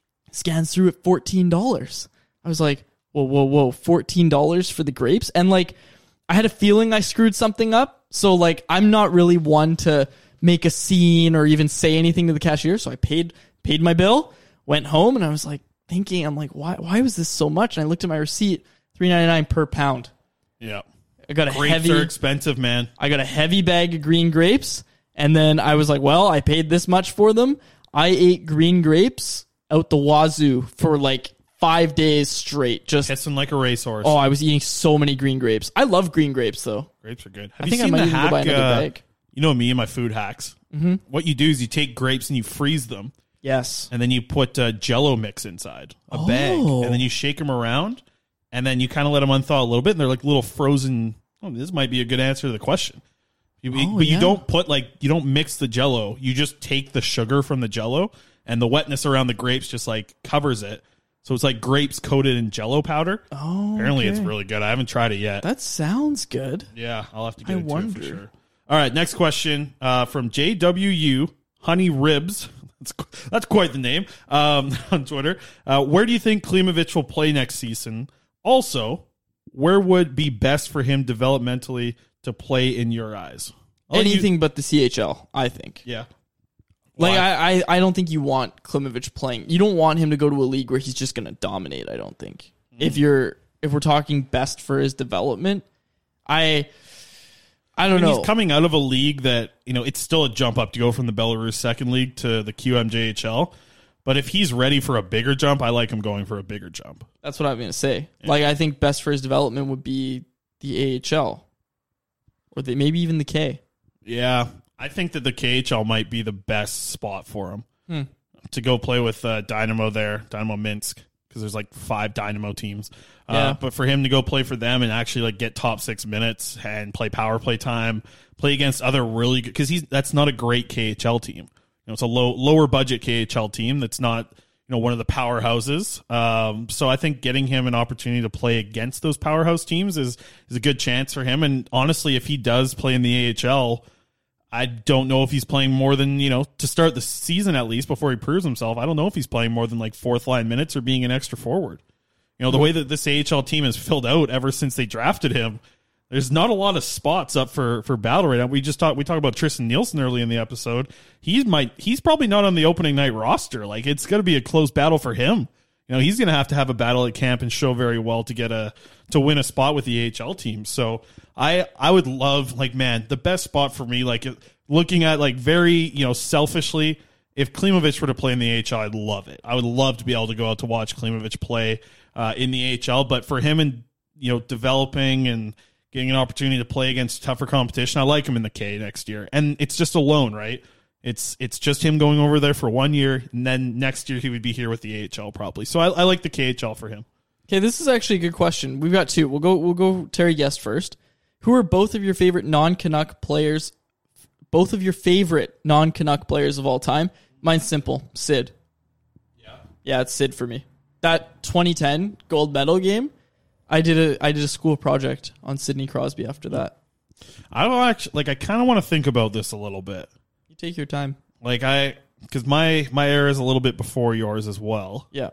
Scans through at $14. I was like, whoa, $14 for the grapes? And like, I had a feeling I screwed something up. So like, I'm not really one to make a scene or even say anything to the cashier. So I paid my bill, went home, and I was like thinking, I'm like, why was this so much? And I looked at my receipt, $3.99 per pound. Yeah. I got grapes are expensive, man. I got a heavy bag of green grapes. And then I was like, well, I paid this much for them. I ate green grapes out the wazoo for like 5 days straight. Just pissing like a racehorse. Oh, I was eating so many green grapes. I love green grapes, though. Grapes are good. I think I might even go buy another bag. You know me and my food hacks. Mm-hmm. What you do is you take grapes and you freeze them. Yes. And then you put Jell-O mix inside a bag. And then you shake them around. And then you kind of let them unthaw a little bit. And they're like little frozen. Oh, this might be a good answer to the question. You don't put you don't mix the Jell-O. You just take the sugar from the Jell-O. And the wetness around the grapes just like covers it. So it's like grapes coated in Jell-O powder. Oh, apparently it's really good. I haven't tried it yet. That sounds good. Yeah, I'll have to get into it for sure. All right, next question from JWU Honey Ribs. That's quite the name on Twitter. Where do you think Klimovich will play next season? Also, where would be best for him developmentally to play in your eyes? Anything but the CHL, I think. Yeah. Like, I don't think you want Klimovich playing. You don't want him to go to a league where he's just going to dominate, I don't think. If we're talking best for his development, I I don't know. He's coming out of a league that, it's still a jump up to go from the Belarus second league to the QMJHL. But if he's ready for a bigger jump, I like him going for a bigger jump. That's what I'm going to say. Yeah. Like, I think best for his development would be the AHL. Or maybe even the K. Yeah, I think that the KHL might be the best spot for him. To go play with Dynamo there, Dynamo Minsk, because there's like 5 Dynamo teams. But for him to go play for them and actually like get top 6 minutes and play power play time, play against other really good, because that's not a great KHL team. It's a lower budget KHL team that's not one of the powerhouses. So I think getting him an opportunity to play against those powerhouse teams is a good chance for him. And honestly, if he does play in the AHL, I don't know if he's playing more than, to start the season at least before he proves himself. I don't know if he's playing more than like 4th line minutes or being an extra forward. The way that this AHL team is filled out ever since they drafted him, there's not a lot of spots up for battle right now. We talked about Tristan Nielsen early in the episode. He's probably not on the opening night roster. Like, it's going to be a close battle for him. He's going to have a battle at camp and show very well to win a spot with the AHL team. So I would love, the best spot for me, looking at very, selfishly, if Klimovich were to play in the AHL, I'd love it. I would love to be able to go out to watch Klimovich play in the AHL. But for him and, developing and getting an opportunity to play against tougher competition, I like him in the K next year. And it's just a loan, right? It's just him going over there for 1 year, and then next year he would be here with the AHL probably. So I like the KHL for him. Okay, this is actually a good question. We've got 2. We'll go Terry Guest first. Who are both of your favorite non-Canuck players? Both of your favorite non-Canuck players of all time? Mine's simple. Sid. Yeah, it's Sid for me. That 2010 gold medal game, I did a school project on Sidney Crosby after that. I don't actually I kind of want to think about this a little bit. You take your time. Because my era is a little bit before yours as well. Yeah.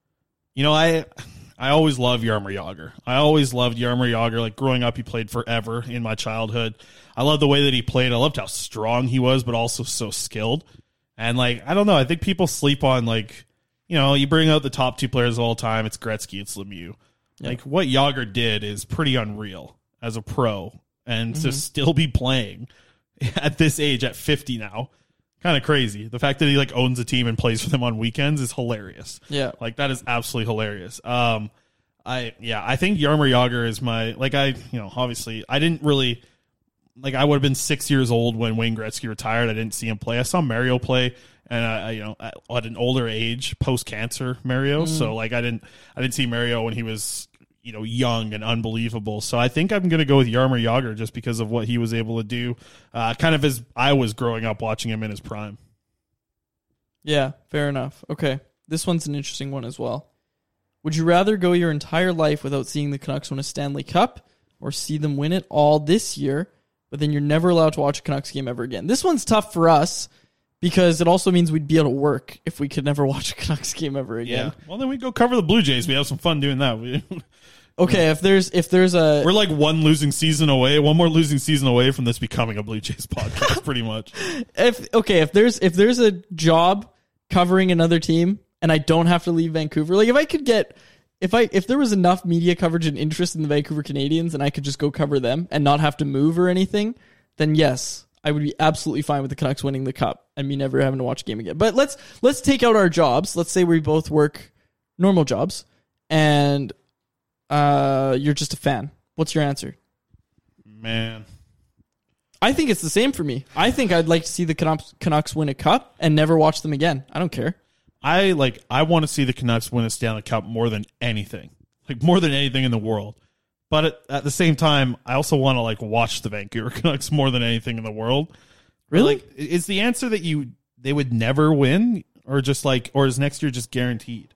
I always loved Jaromir Jagr. I always loved Jaromir Jagr. Growing up, he played forever in my childhood. I loved the way that he played. I loved how strong he was, but also so skilled. And I don't know. I think people sleep on you bring out the top 2 players of all time. It's Gretzky. It's Lemieux. Yeah. What Jagr did is pretty unreal as a pro, and to still be playing at this age, at 50 now, kind of crazy. The fact that he owns a team and plays for them on weekends is hilarious. Yeah, that is absolutely hilarious. I think Jaromir Jagr is my obviously I didn't really I would have been 6 years old when Wayne Gretzky retired. I didn't see him play. I saw Mario play, and at an older age, post cancer Mario. So I didn't see Mario when he was young and unbelievable. So I think I'm going to go with Jaromir Jagr just because of what he was able to do, kind of as I was growing up watching him in his prime. Yeah, fair enough. Okay, this one's an interesting one as well. Would you rather go your entire life without seeing the Canucks win a Stanley Cup, or see them win it all this year, but then you're never allowed to watch a Canucks game ever again? This one's tough for us because it also means we'd be able to work if we could never watch a Canucks game ever again. Yeah. Well, then we'd go cover the Blue Jays. We have some fun doing that. Okay, if there's a... We're one more losing season away from this becoming a Blue Jays podcast, pretty much. If there's a job covering another team and I don't have to leave Vancouver, if there was enough media coverage and interest in the Vancouver Canadians and I could just go cover them and not have to move or anything, then yes, I would be absolutely fine with the Canucks winning the Cup and me never having to watch a game again. But let's take out our jobs. Let's say we both work normal jobs and you're just a fan. What's your answer? Man, I think it's the same for me. I think I'd like to see the Canucks win a cup and never watch them again. I don't care. I want to see the Canucks win a Stanley Cup more than anything. More than anything in the world. But at the same time, I also want to watch the Vancouver Canucks more than anything in the world. Really? Is the answer that they would never win, or just or is next year just guaranteed?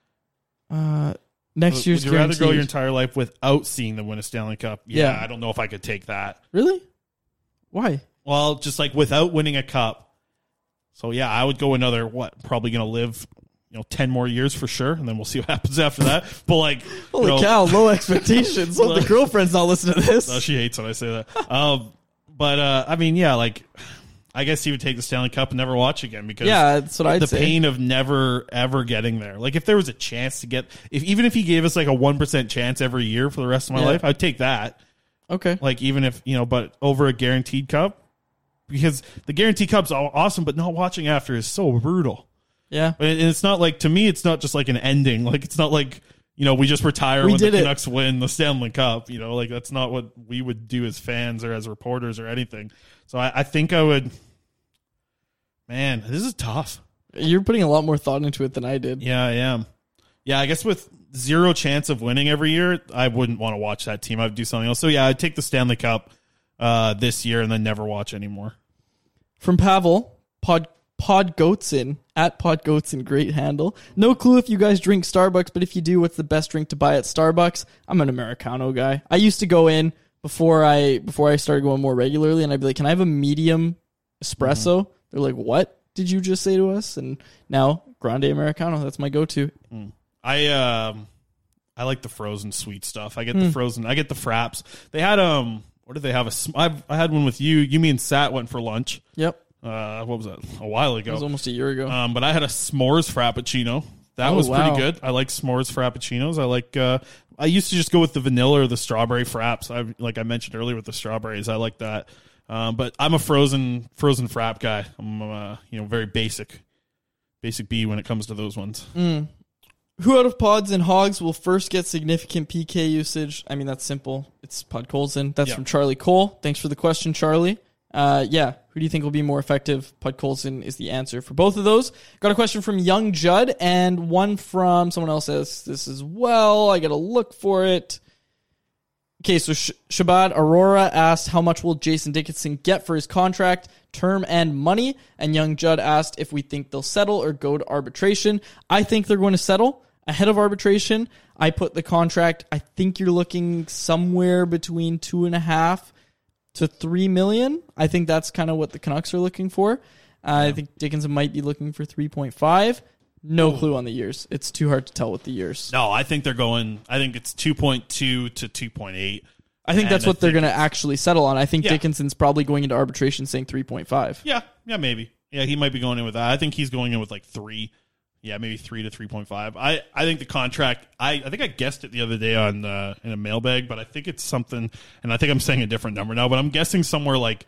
Next year's guaranteed. Would you rather go your entire life without seeing them win a Stanley Cup? Yeah, I don't know if I could take that. Really? Why? Well, just without winning a cup. So yeah, I would go another probably going to live 10 more years for sure, and then we'll see what happens after that. But holy cow, low expectations. Hope the girlfriend's not listening to this. No, she hates when I say that. But I mean, yeah, I guess he would take the Stanley Cup and never watch again because that's what I'd say. The pain of never ever getting there. If there was a chance to get, even if he gave us a 1% chance every year for the rest of my life, I'd take that. Okay. Like, even if, but over a guaranteed cup, because the guaranteed cup's awesome, but not watching after is so brutal. Yeah. And it's not like, to me, it's not just like an ending. Like, it's not like, we just retire when the Canucks win the Stanley Cup. Like, that's not what we would do as fans or as reporters or anything. So I think I would, man, this is tough. You're putting a lot more thought into it than I did. Yeah, I am. Yeah, I guess with zero chance of winning every year, I wouldn't want to watch that team. I'd do something else. So, yeah, I'd take the Stanley Cup this year and then never watch anymore. From Pavel, Podgoatsin, at Podgoatsin, great handle. No clue if you guys drink Starbucks, but if you do, what's the best drink to buy at Starbucks? I'm an Americano guy. I used to go in before I started going more regularly, and I'd be like, can I have a medium espresso? Mm-hmm. They're like, what did you just say to us? And now, Grande Americano, that's my go-to. I like the frozen sweet stuff. I get the frozen. I get the fraps. They had what did they have? I had one with you. You, me, and Sat went for lunch. Yep. What was that? A while ago. It was almost a year ago. But I had a s'mores frappuccino. That was pretty good. I like s'mores frappuccinos. I like. I used to just go with the vanilla or the strawberry fraps. Like I mentioned earlier with the strawberries. I like that. But I'm a frozen frap guy. I'm very basic B when it comes to those ones. Who out of Pods and Hogs will first get significant PK usage? I mean, that's simple. It's Podkolzin. That's from Charlie Cole. Thanks for the question, Charlie. Who do you think will be more effective? Podkolzin is the answer for both of those. Got a question from Young Judd and one from someone else says this as well. I got to look for it. Okay, so Shabad Aurora asked how much will Jason Dickinson get for his contract, term, and money? And Young Judd asked if we think they'll settle or go to arbitration. I think they're going to settle ahead of arbitration. I put the contract, I think you're looking somewhere between $2.5 to $3 million. I think that's kind of what the Canucks are looking for. I think Dickinson might be looking for 3.5. No clue on the years. It's too hard to tell with the years. No, I think they're going. I think it's 2.2 to 2.8. I think that's what they're going to actually settle on. I think Dickinson's probably going into arbitration saying 3.5. Yeah, maybe. Yeah, he might be going in with that. I think he's going in with like 3. Yeah, maybe 3 to 3.5. I think the contract. I think I guessed it the other day on in a mailbag, but I think it's something. And I think I'm saying a different number now, but I'm guessing somewhere like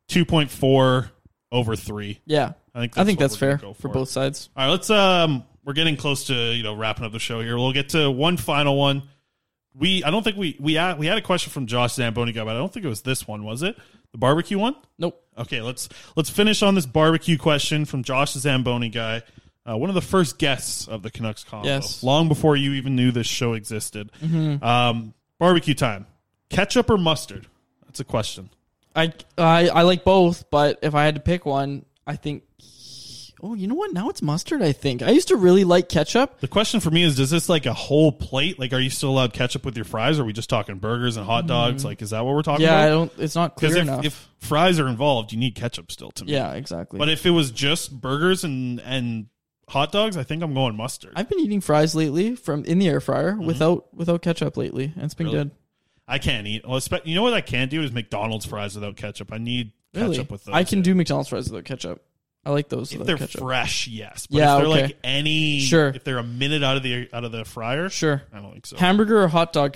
2.4 over 3. Yeah, I think that's fair for both sides. All right, let's. We're getting close to wrapping up the show here. We'll get to one final one. I don't think we had a question from Josh Zamboni guy, but I don't think it was this one, was it? The barbecue one? Nope. Okay, let's finish on this barbecue question from Josh Zamboni guy. One of the first guests of the Canucks combo. Yes. Long before you even knew this show existed. Mm-hmm. Barbecue time. Ketchup or mustard? That's a question. I like both, but if I had to pick one, I think... Oh, you know what? Now it's mustard, I think. I used to really like ketchup. The question for me is, does this like a whole plate? Like, are you still allowed ketchup with your fries? Or are we just talking burgers and hot dogs? Like, is that what we're talking about? Yeah, it's not clear enough. If fries are involved, you need ketchup still to me. Yeah, exactly. But if it was just burgers and hot dogs, I think I'm going mustard. I've been eating fries lately from in the air fryer without ketchup lately, and it's been good. I can't eat. Well, you know what I can't do is McDonald's fries without ketchup. I need ketchup with those. I can do McDonald's fries without ketchup. I like those. If they're ketchup. fresh, yes. But if they're like if they're a minute out of the fryer, sure. I don't think so. Hamburger or hot dog?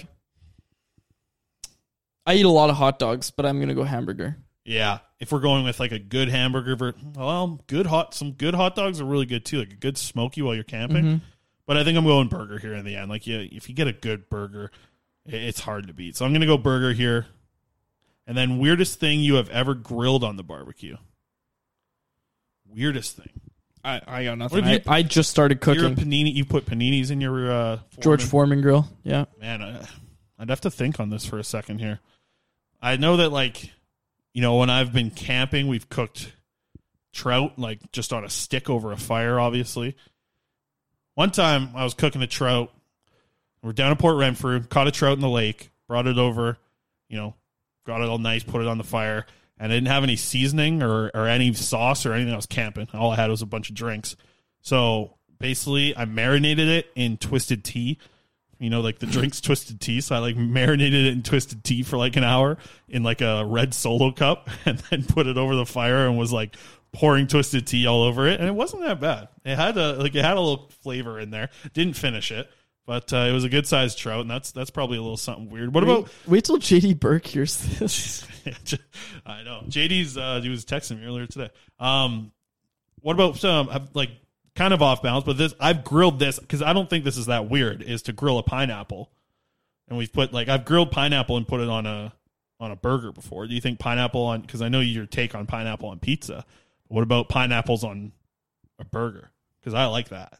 I eat a lot of hot dogs, but I'm gonna go hamburger. Yeah, if we're going with like a good hamburger, some good hot dogs are really good too, like a good smoky while you're camping. Mm-hmm. But I think I'm going burger here in the end. Like, if you get a good burger, it's hard to beat. So I'm gonna go burger here. And then weirdest thing you have ever grilled on the barbecue. Weirdest thing. I got nothing. I just started cooking. You're a panini. You put paninis in your George Foreman grill. Yeah, man. I'd have to think on this for a second here. I know that, like, when I've been camping, we've cooked trout like just on a stick over a fire. Obviously, one time I was cooking a trout. We're down at Port Renfrew, caught a trout in the lake, brought it over. Got it all nice, put it on the fire. And I didn't have any seasoning or any sauce or anything. I was camping. All I had was a bunch of drinks. So basically, I marinated it in twisted tea. Like the drink's twisted tea. So I like marinated it in twisted tea for like an hour in like a red Solo cup, and then put it over the fire and was like pouring twisted tea all over it. And it wasn't that bad. It had a little flavor in there. Didn't finish it, But it was a good sized trout, and that's probably a little something weird. What about wait till JD Burke hears this? I know JD's he was texting me earlier today. What about like kind of off balance? But this I've grilled this because I don't think this is that weird. Is to grill a pineapple, and we've put like I've grilled pineapple and put it on a burger before. Do you think pineapple on? Because I know your take on pineapple on pizza. What about pineapples on a burger? Because I like that.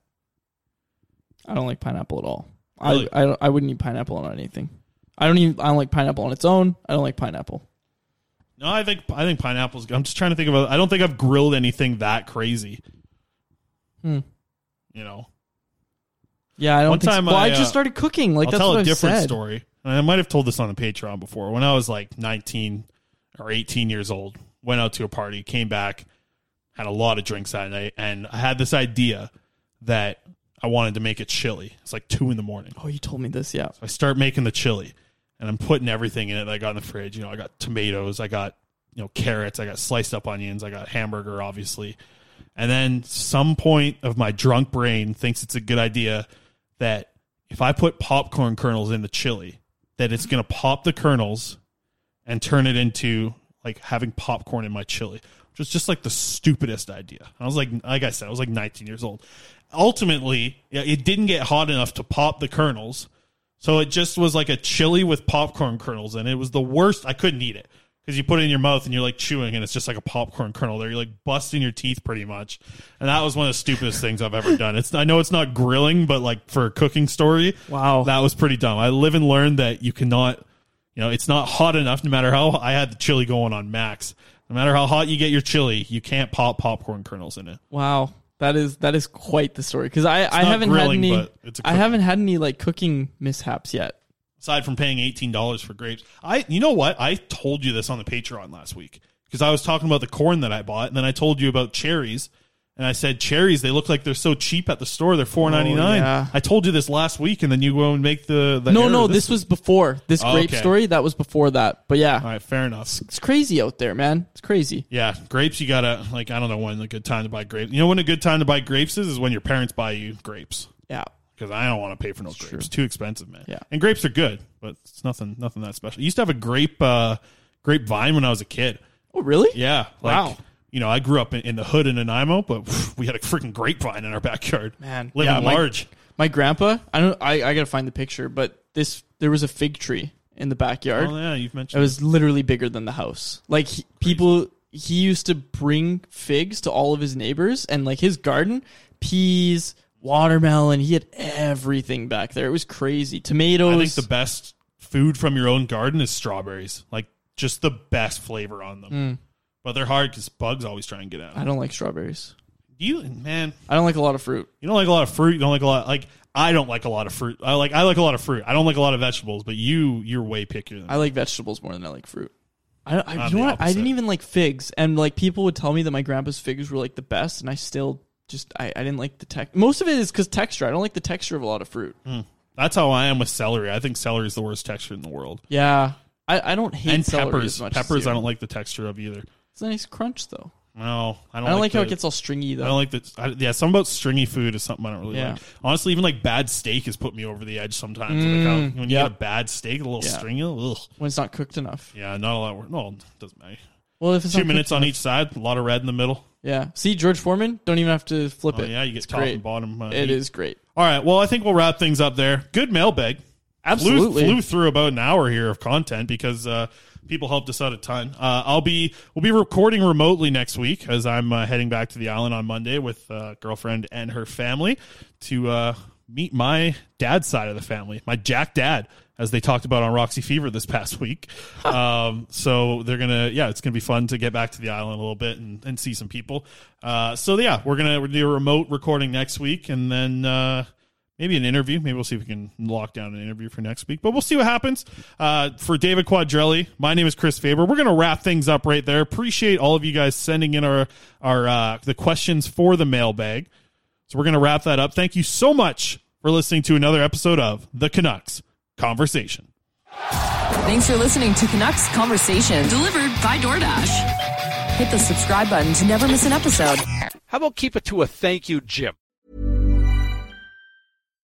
I don't like pineapple at all. Really? I wouldn't eat pineapple on anything. I don't like pineapple on its own. I don't like pineapple. No, I think pineapple's. I'm just trying to think about. I don't think I've grilled anything that crazy. You know. Yeah, I don't. One think time so. Well, I just started cooking. Like I'll that's tell what a I've different said. story. And I might have told this on the Patreon before. When I was like 19 or 18 years old, went out to a party, came back, had a lot of drinks that night, and I had this idea that I wanted to make it chili. It's like 2 a.m. Oh, you told me this, yeah. So I start making the chili, and I'm putting everything in it that I got in the fridge. You know, I got tomatoes, I got carrots, I got sliced up onions, I got hamburger, obviously. And then some point of my drunk brain thinks it's a good idea that if I put popcorn kernels in the chili, that it's going to pop the kernels and turn it into like having popcorn in my chili, which was just like the stupidest idea. I was like I said, I was like 19 years old. Ultimately, it didn't get hot enough to pop the kernels. So it just was like a chili with popcorn kernels. And it was the worst. I couldn't eat it because you put it in your mouth and you're like chewing and it's just like a popcorn kernel there. You're like busting your teeth pretty much. And that was one of the stupidest things I've ever done. I know it's not grilling, but like for a cooking story, wow, that was pretty dumb. I live and learn that you cannot, it's not hot enough no matter how I had the chili going on max. No matter how hot you get your chili, you can't pop popcorn kernels in it. Wow. That is quite the story because I haven't had any. I haven't had any like cooking mishaps yet. Aside from paying $18 for grapes, you know what? I told you this on the Patreon last week because I was talking about the corn that I bought, and then I told you about cherries, and I said cherries they look like they're so cheap at the store. They're $4.99. Yeah. I told you this last week, and then you go and make the no. This was before this grape story. That was before that. But yeah, all right, fair enough. It's crazy out there, man. It's crazy. Yeah, grapes. You gotta I don't know when a good time to buy grapes. You know when a good time to buy grapes is when your parents buy you grapes. Yeah. Because I don't want to pay for no grapes. True. It's too expensive, man. Yeah. And grapes are good, but it's nothing that special. I used to have a grapevine when I was a kid. Oh, really? Yeah. Wow. I grew up in the hood in Nanaimo, but we had a freaking grapevine in our backyard. Man. Living large. My grandpa, I gotta find the picture, but there was a fig tree in the backyard. Oh, yeah, you've mentioned it. Was literally bigger than the house. Like, he used to bring figs to all of his neighbors, and like his garden, peas, watermelon, he had everything back there. It was crazy. Tomatoes. I think the best food from your own garden is strawberries. Like, just the best flavor on them. But they're hard because bugs always try and get at them. I don't like strawberries. Man. I don't like a lot of fruit. You don't like a lot of fruit. You don't like a lot. Like, I don't like a lot of fruit. I like a lot of fruit. I don't like a lot of vegetables, but you're way pickier than me. I like vegetables more than I like fruit. You know what? I didn't even like figs. And like people would tell me that my grandpa's figs were like the best, and I still I didn't like the texture. Most of it is because texture. I don't like the texture of a lot of fruit. That's how I am with celery. I think celery is the worst texture in the world. Yeah. I don't hate celery peppers. as much Peppers as I don't like the texture of either. It's a nice crunch though. No, I don't like how it gets all stringy though. I don't like that. Yeah, something about stringy food is something I don't really like. Honestly, even like bad steak has put me over the edge sometimes. When you get a bad steak, a little stringy, ugh. When it's not cooked enough. Yeah, not a lot of work. No, it doesn't matter. Well, if it's 2 minutes on each side, a lot of red in the middle. Yeah. See, George Foreman, don't even have to flip it. Yeah, you get top and bottom. It is great. All right, well, I think we'll wrap things up there. Good mailbag. Absolutely. Flew through about an hour here of content because people helped us out a ton. We'll be recording remotely next week as I'm heading back to the island on Monday with a girlfriend and her family to meet my dad's side of the family, my Jack dad, as they talked about on Roxy Fever this past week. So they're it's gonna be fun to get back to the island a little bit and see some people. We're gonna do a remote recording next week, and then maybe an interview. Maybe we'll see if we can lock down an interview for next week. But we'll see what happens. For David Quadrelli, my name is Chris Faber. We're going to wrap things up right there. Appreciate all of you guys sending in the questions for the mailbag. So we're going to wrap that up. Thank you so much for listening to another episode of The Canucks Conversation. Thanks for listening to Canucks Conversation, delivered by DoorDash. Hit the subscribe button to never miss an episode. How about keep it to a thank you, Jim?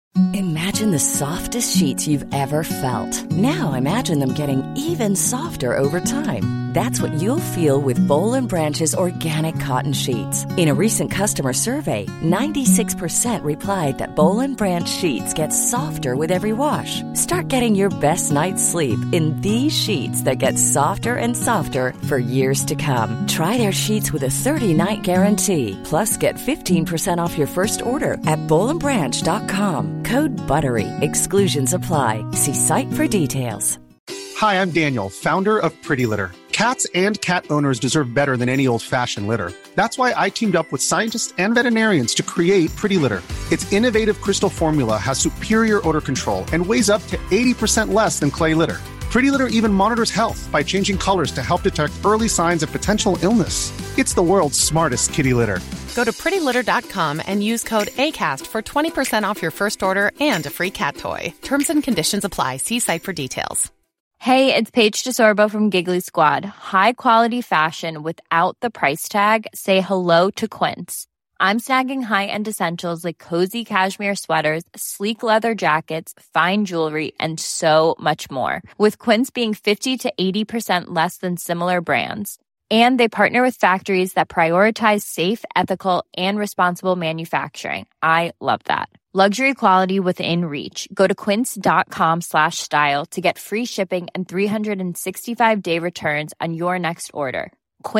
Imagine the softest sheets you've ever felt. Now imagine them getting even softer over time. That's what you'll feel with Boll & Branch's organic cotton sheets. In a recent customer survey, 96% replied that Boll & Branch sheets get softer with every wash. Start getting your best night's sleep in these sheets that get softer and softer for years to come. Try their sheets with a 30-night guarantee. Plus, get 15% off your first order at bollandbranch.com. Code BUTTERY. Exclusions apply. See site for details. Hi, I'm Daniel, founder of Pretty Litter. Cats and cat owners deserve better than any old-fashioned litter. That's why I teamed up with scientists and veterinarians to create Pretty Litter. Its innovative crystal formula has superior odor control and weighs up to 80% less than clay litter. Pretty Litter even monitors health by changing colors to help detect early signs of potential illness. It's the world's smartest kitty litter. Go to prettylitter.com and use code ACAST for 20% off your first order and a free cat toy. Terms and conditions apply. See site for details. Hey, it's Paige DeSorbo from Giggly Squad. High quality fashion without the price tag. Say hello to Quince. I'm snagging high-end essentials like cozy cashmere sweaters, sleek leather jackets, fine jewelry, and so much more. With Quince being 50 to 80% less than similar brands. And they partner with factories that prioritize safe, ethical, and responsible manufacturing. I love that. Luxury quality within reach. Go to quince.com/style to get free shipping and 365-day returns on your next order.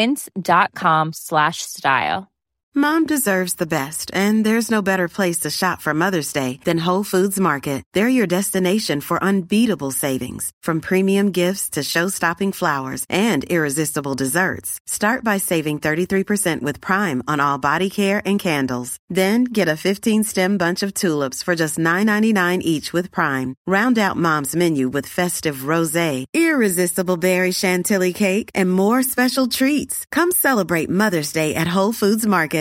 Quince.com/style. Mom deserves the best, and there's no better place to shop for Mother's Day than Whole Foods Market. They're your destination for unbeatable savings, from premium gifts to show-stopping flowers and irresistible desserts. Start by saving 33% with Prime on all body care and candles. Then get a 15-stem bunch of tulips for just $9.99 each with Prime. Round out Mom's menu with festive rosé, irresistible berry chantilly cake, and more special treats. Come celebrate Mother's Day at Whole Foods Market.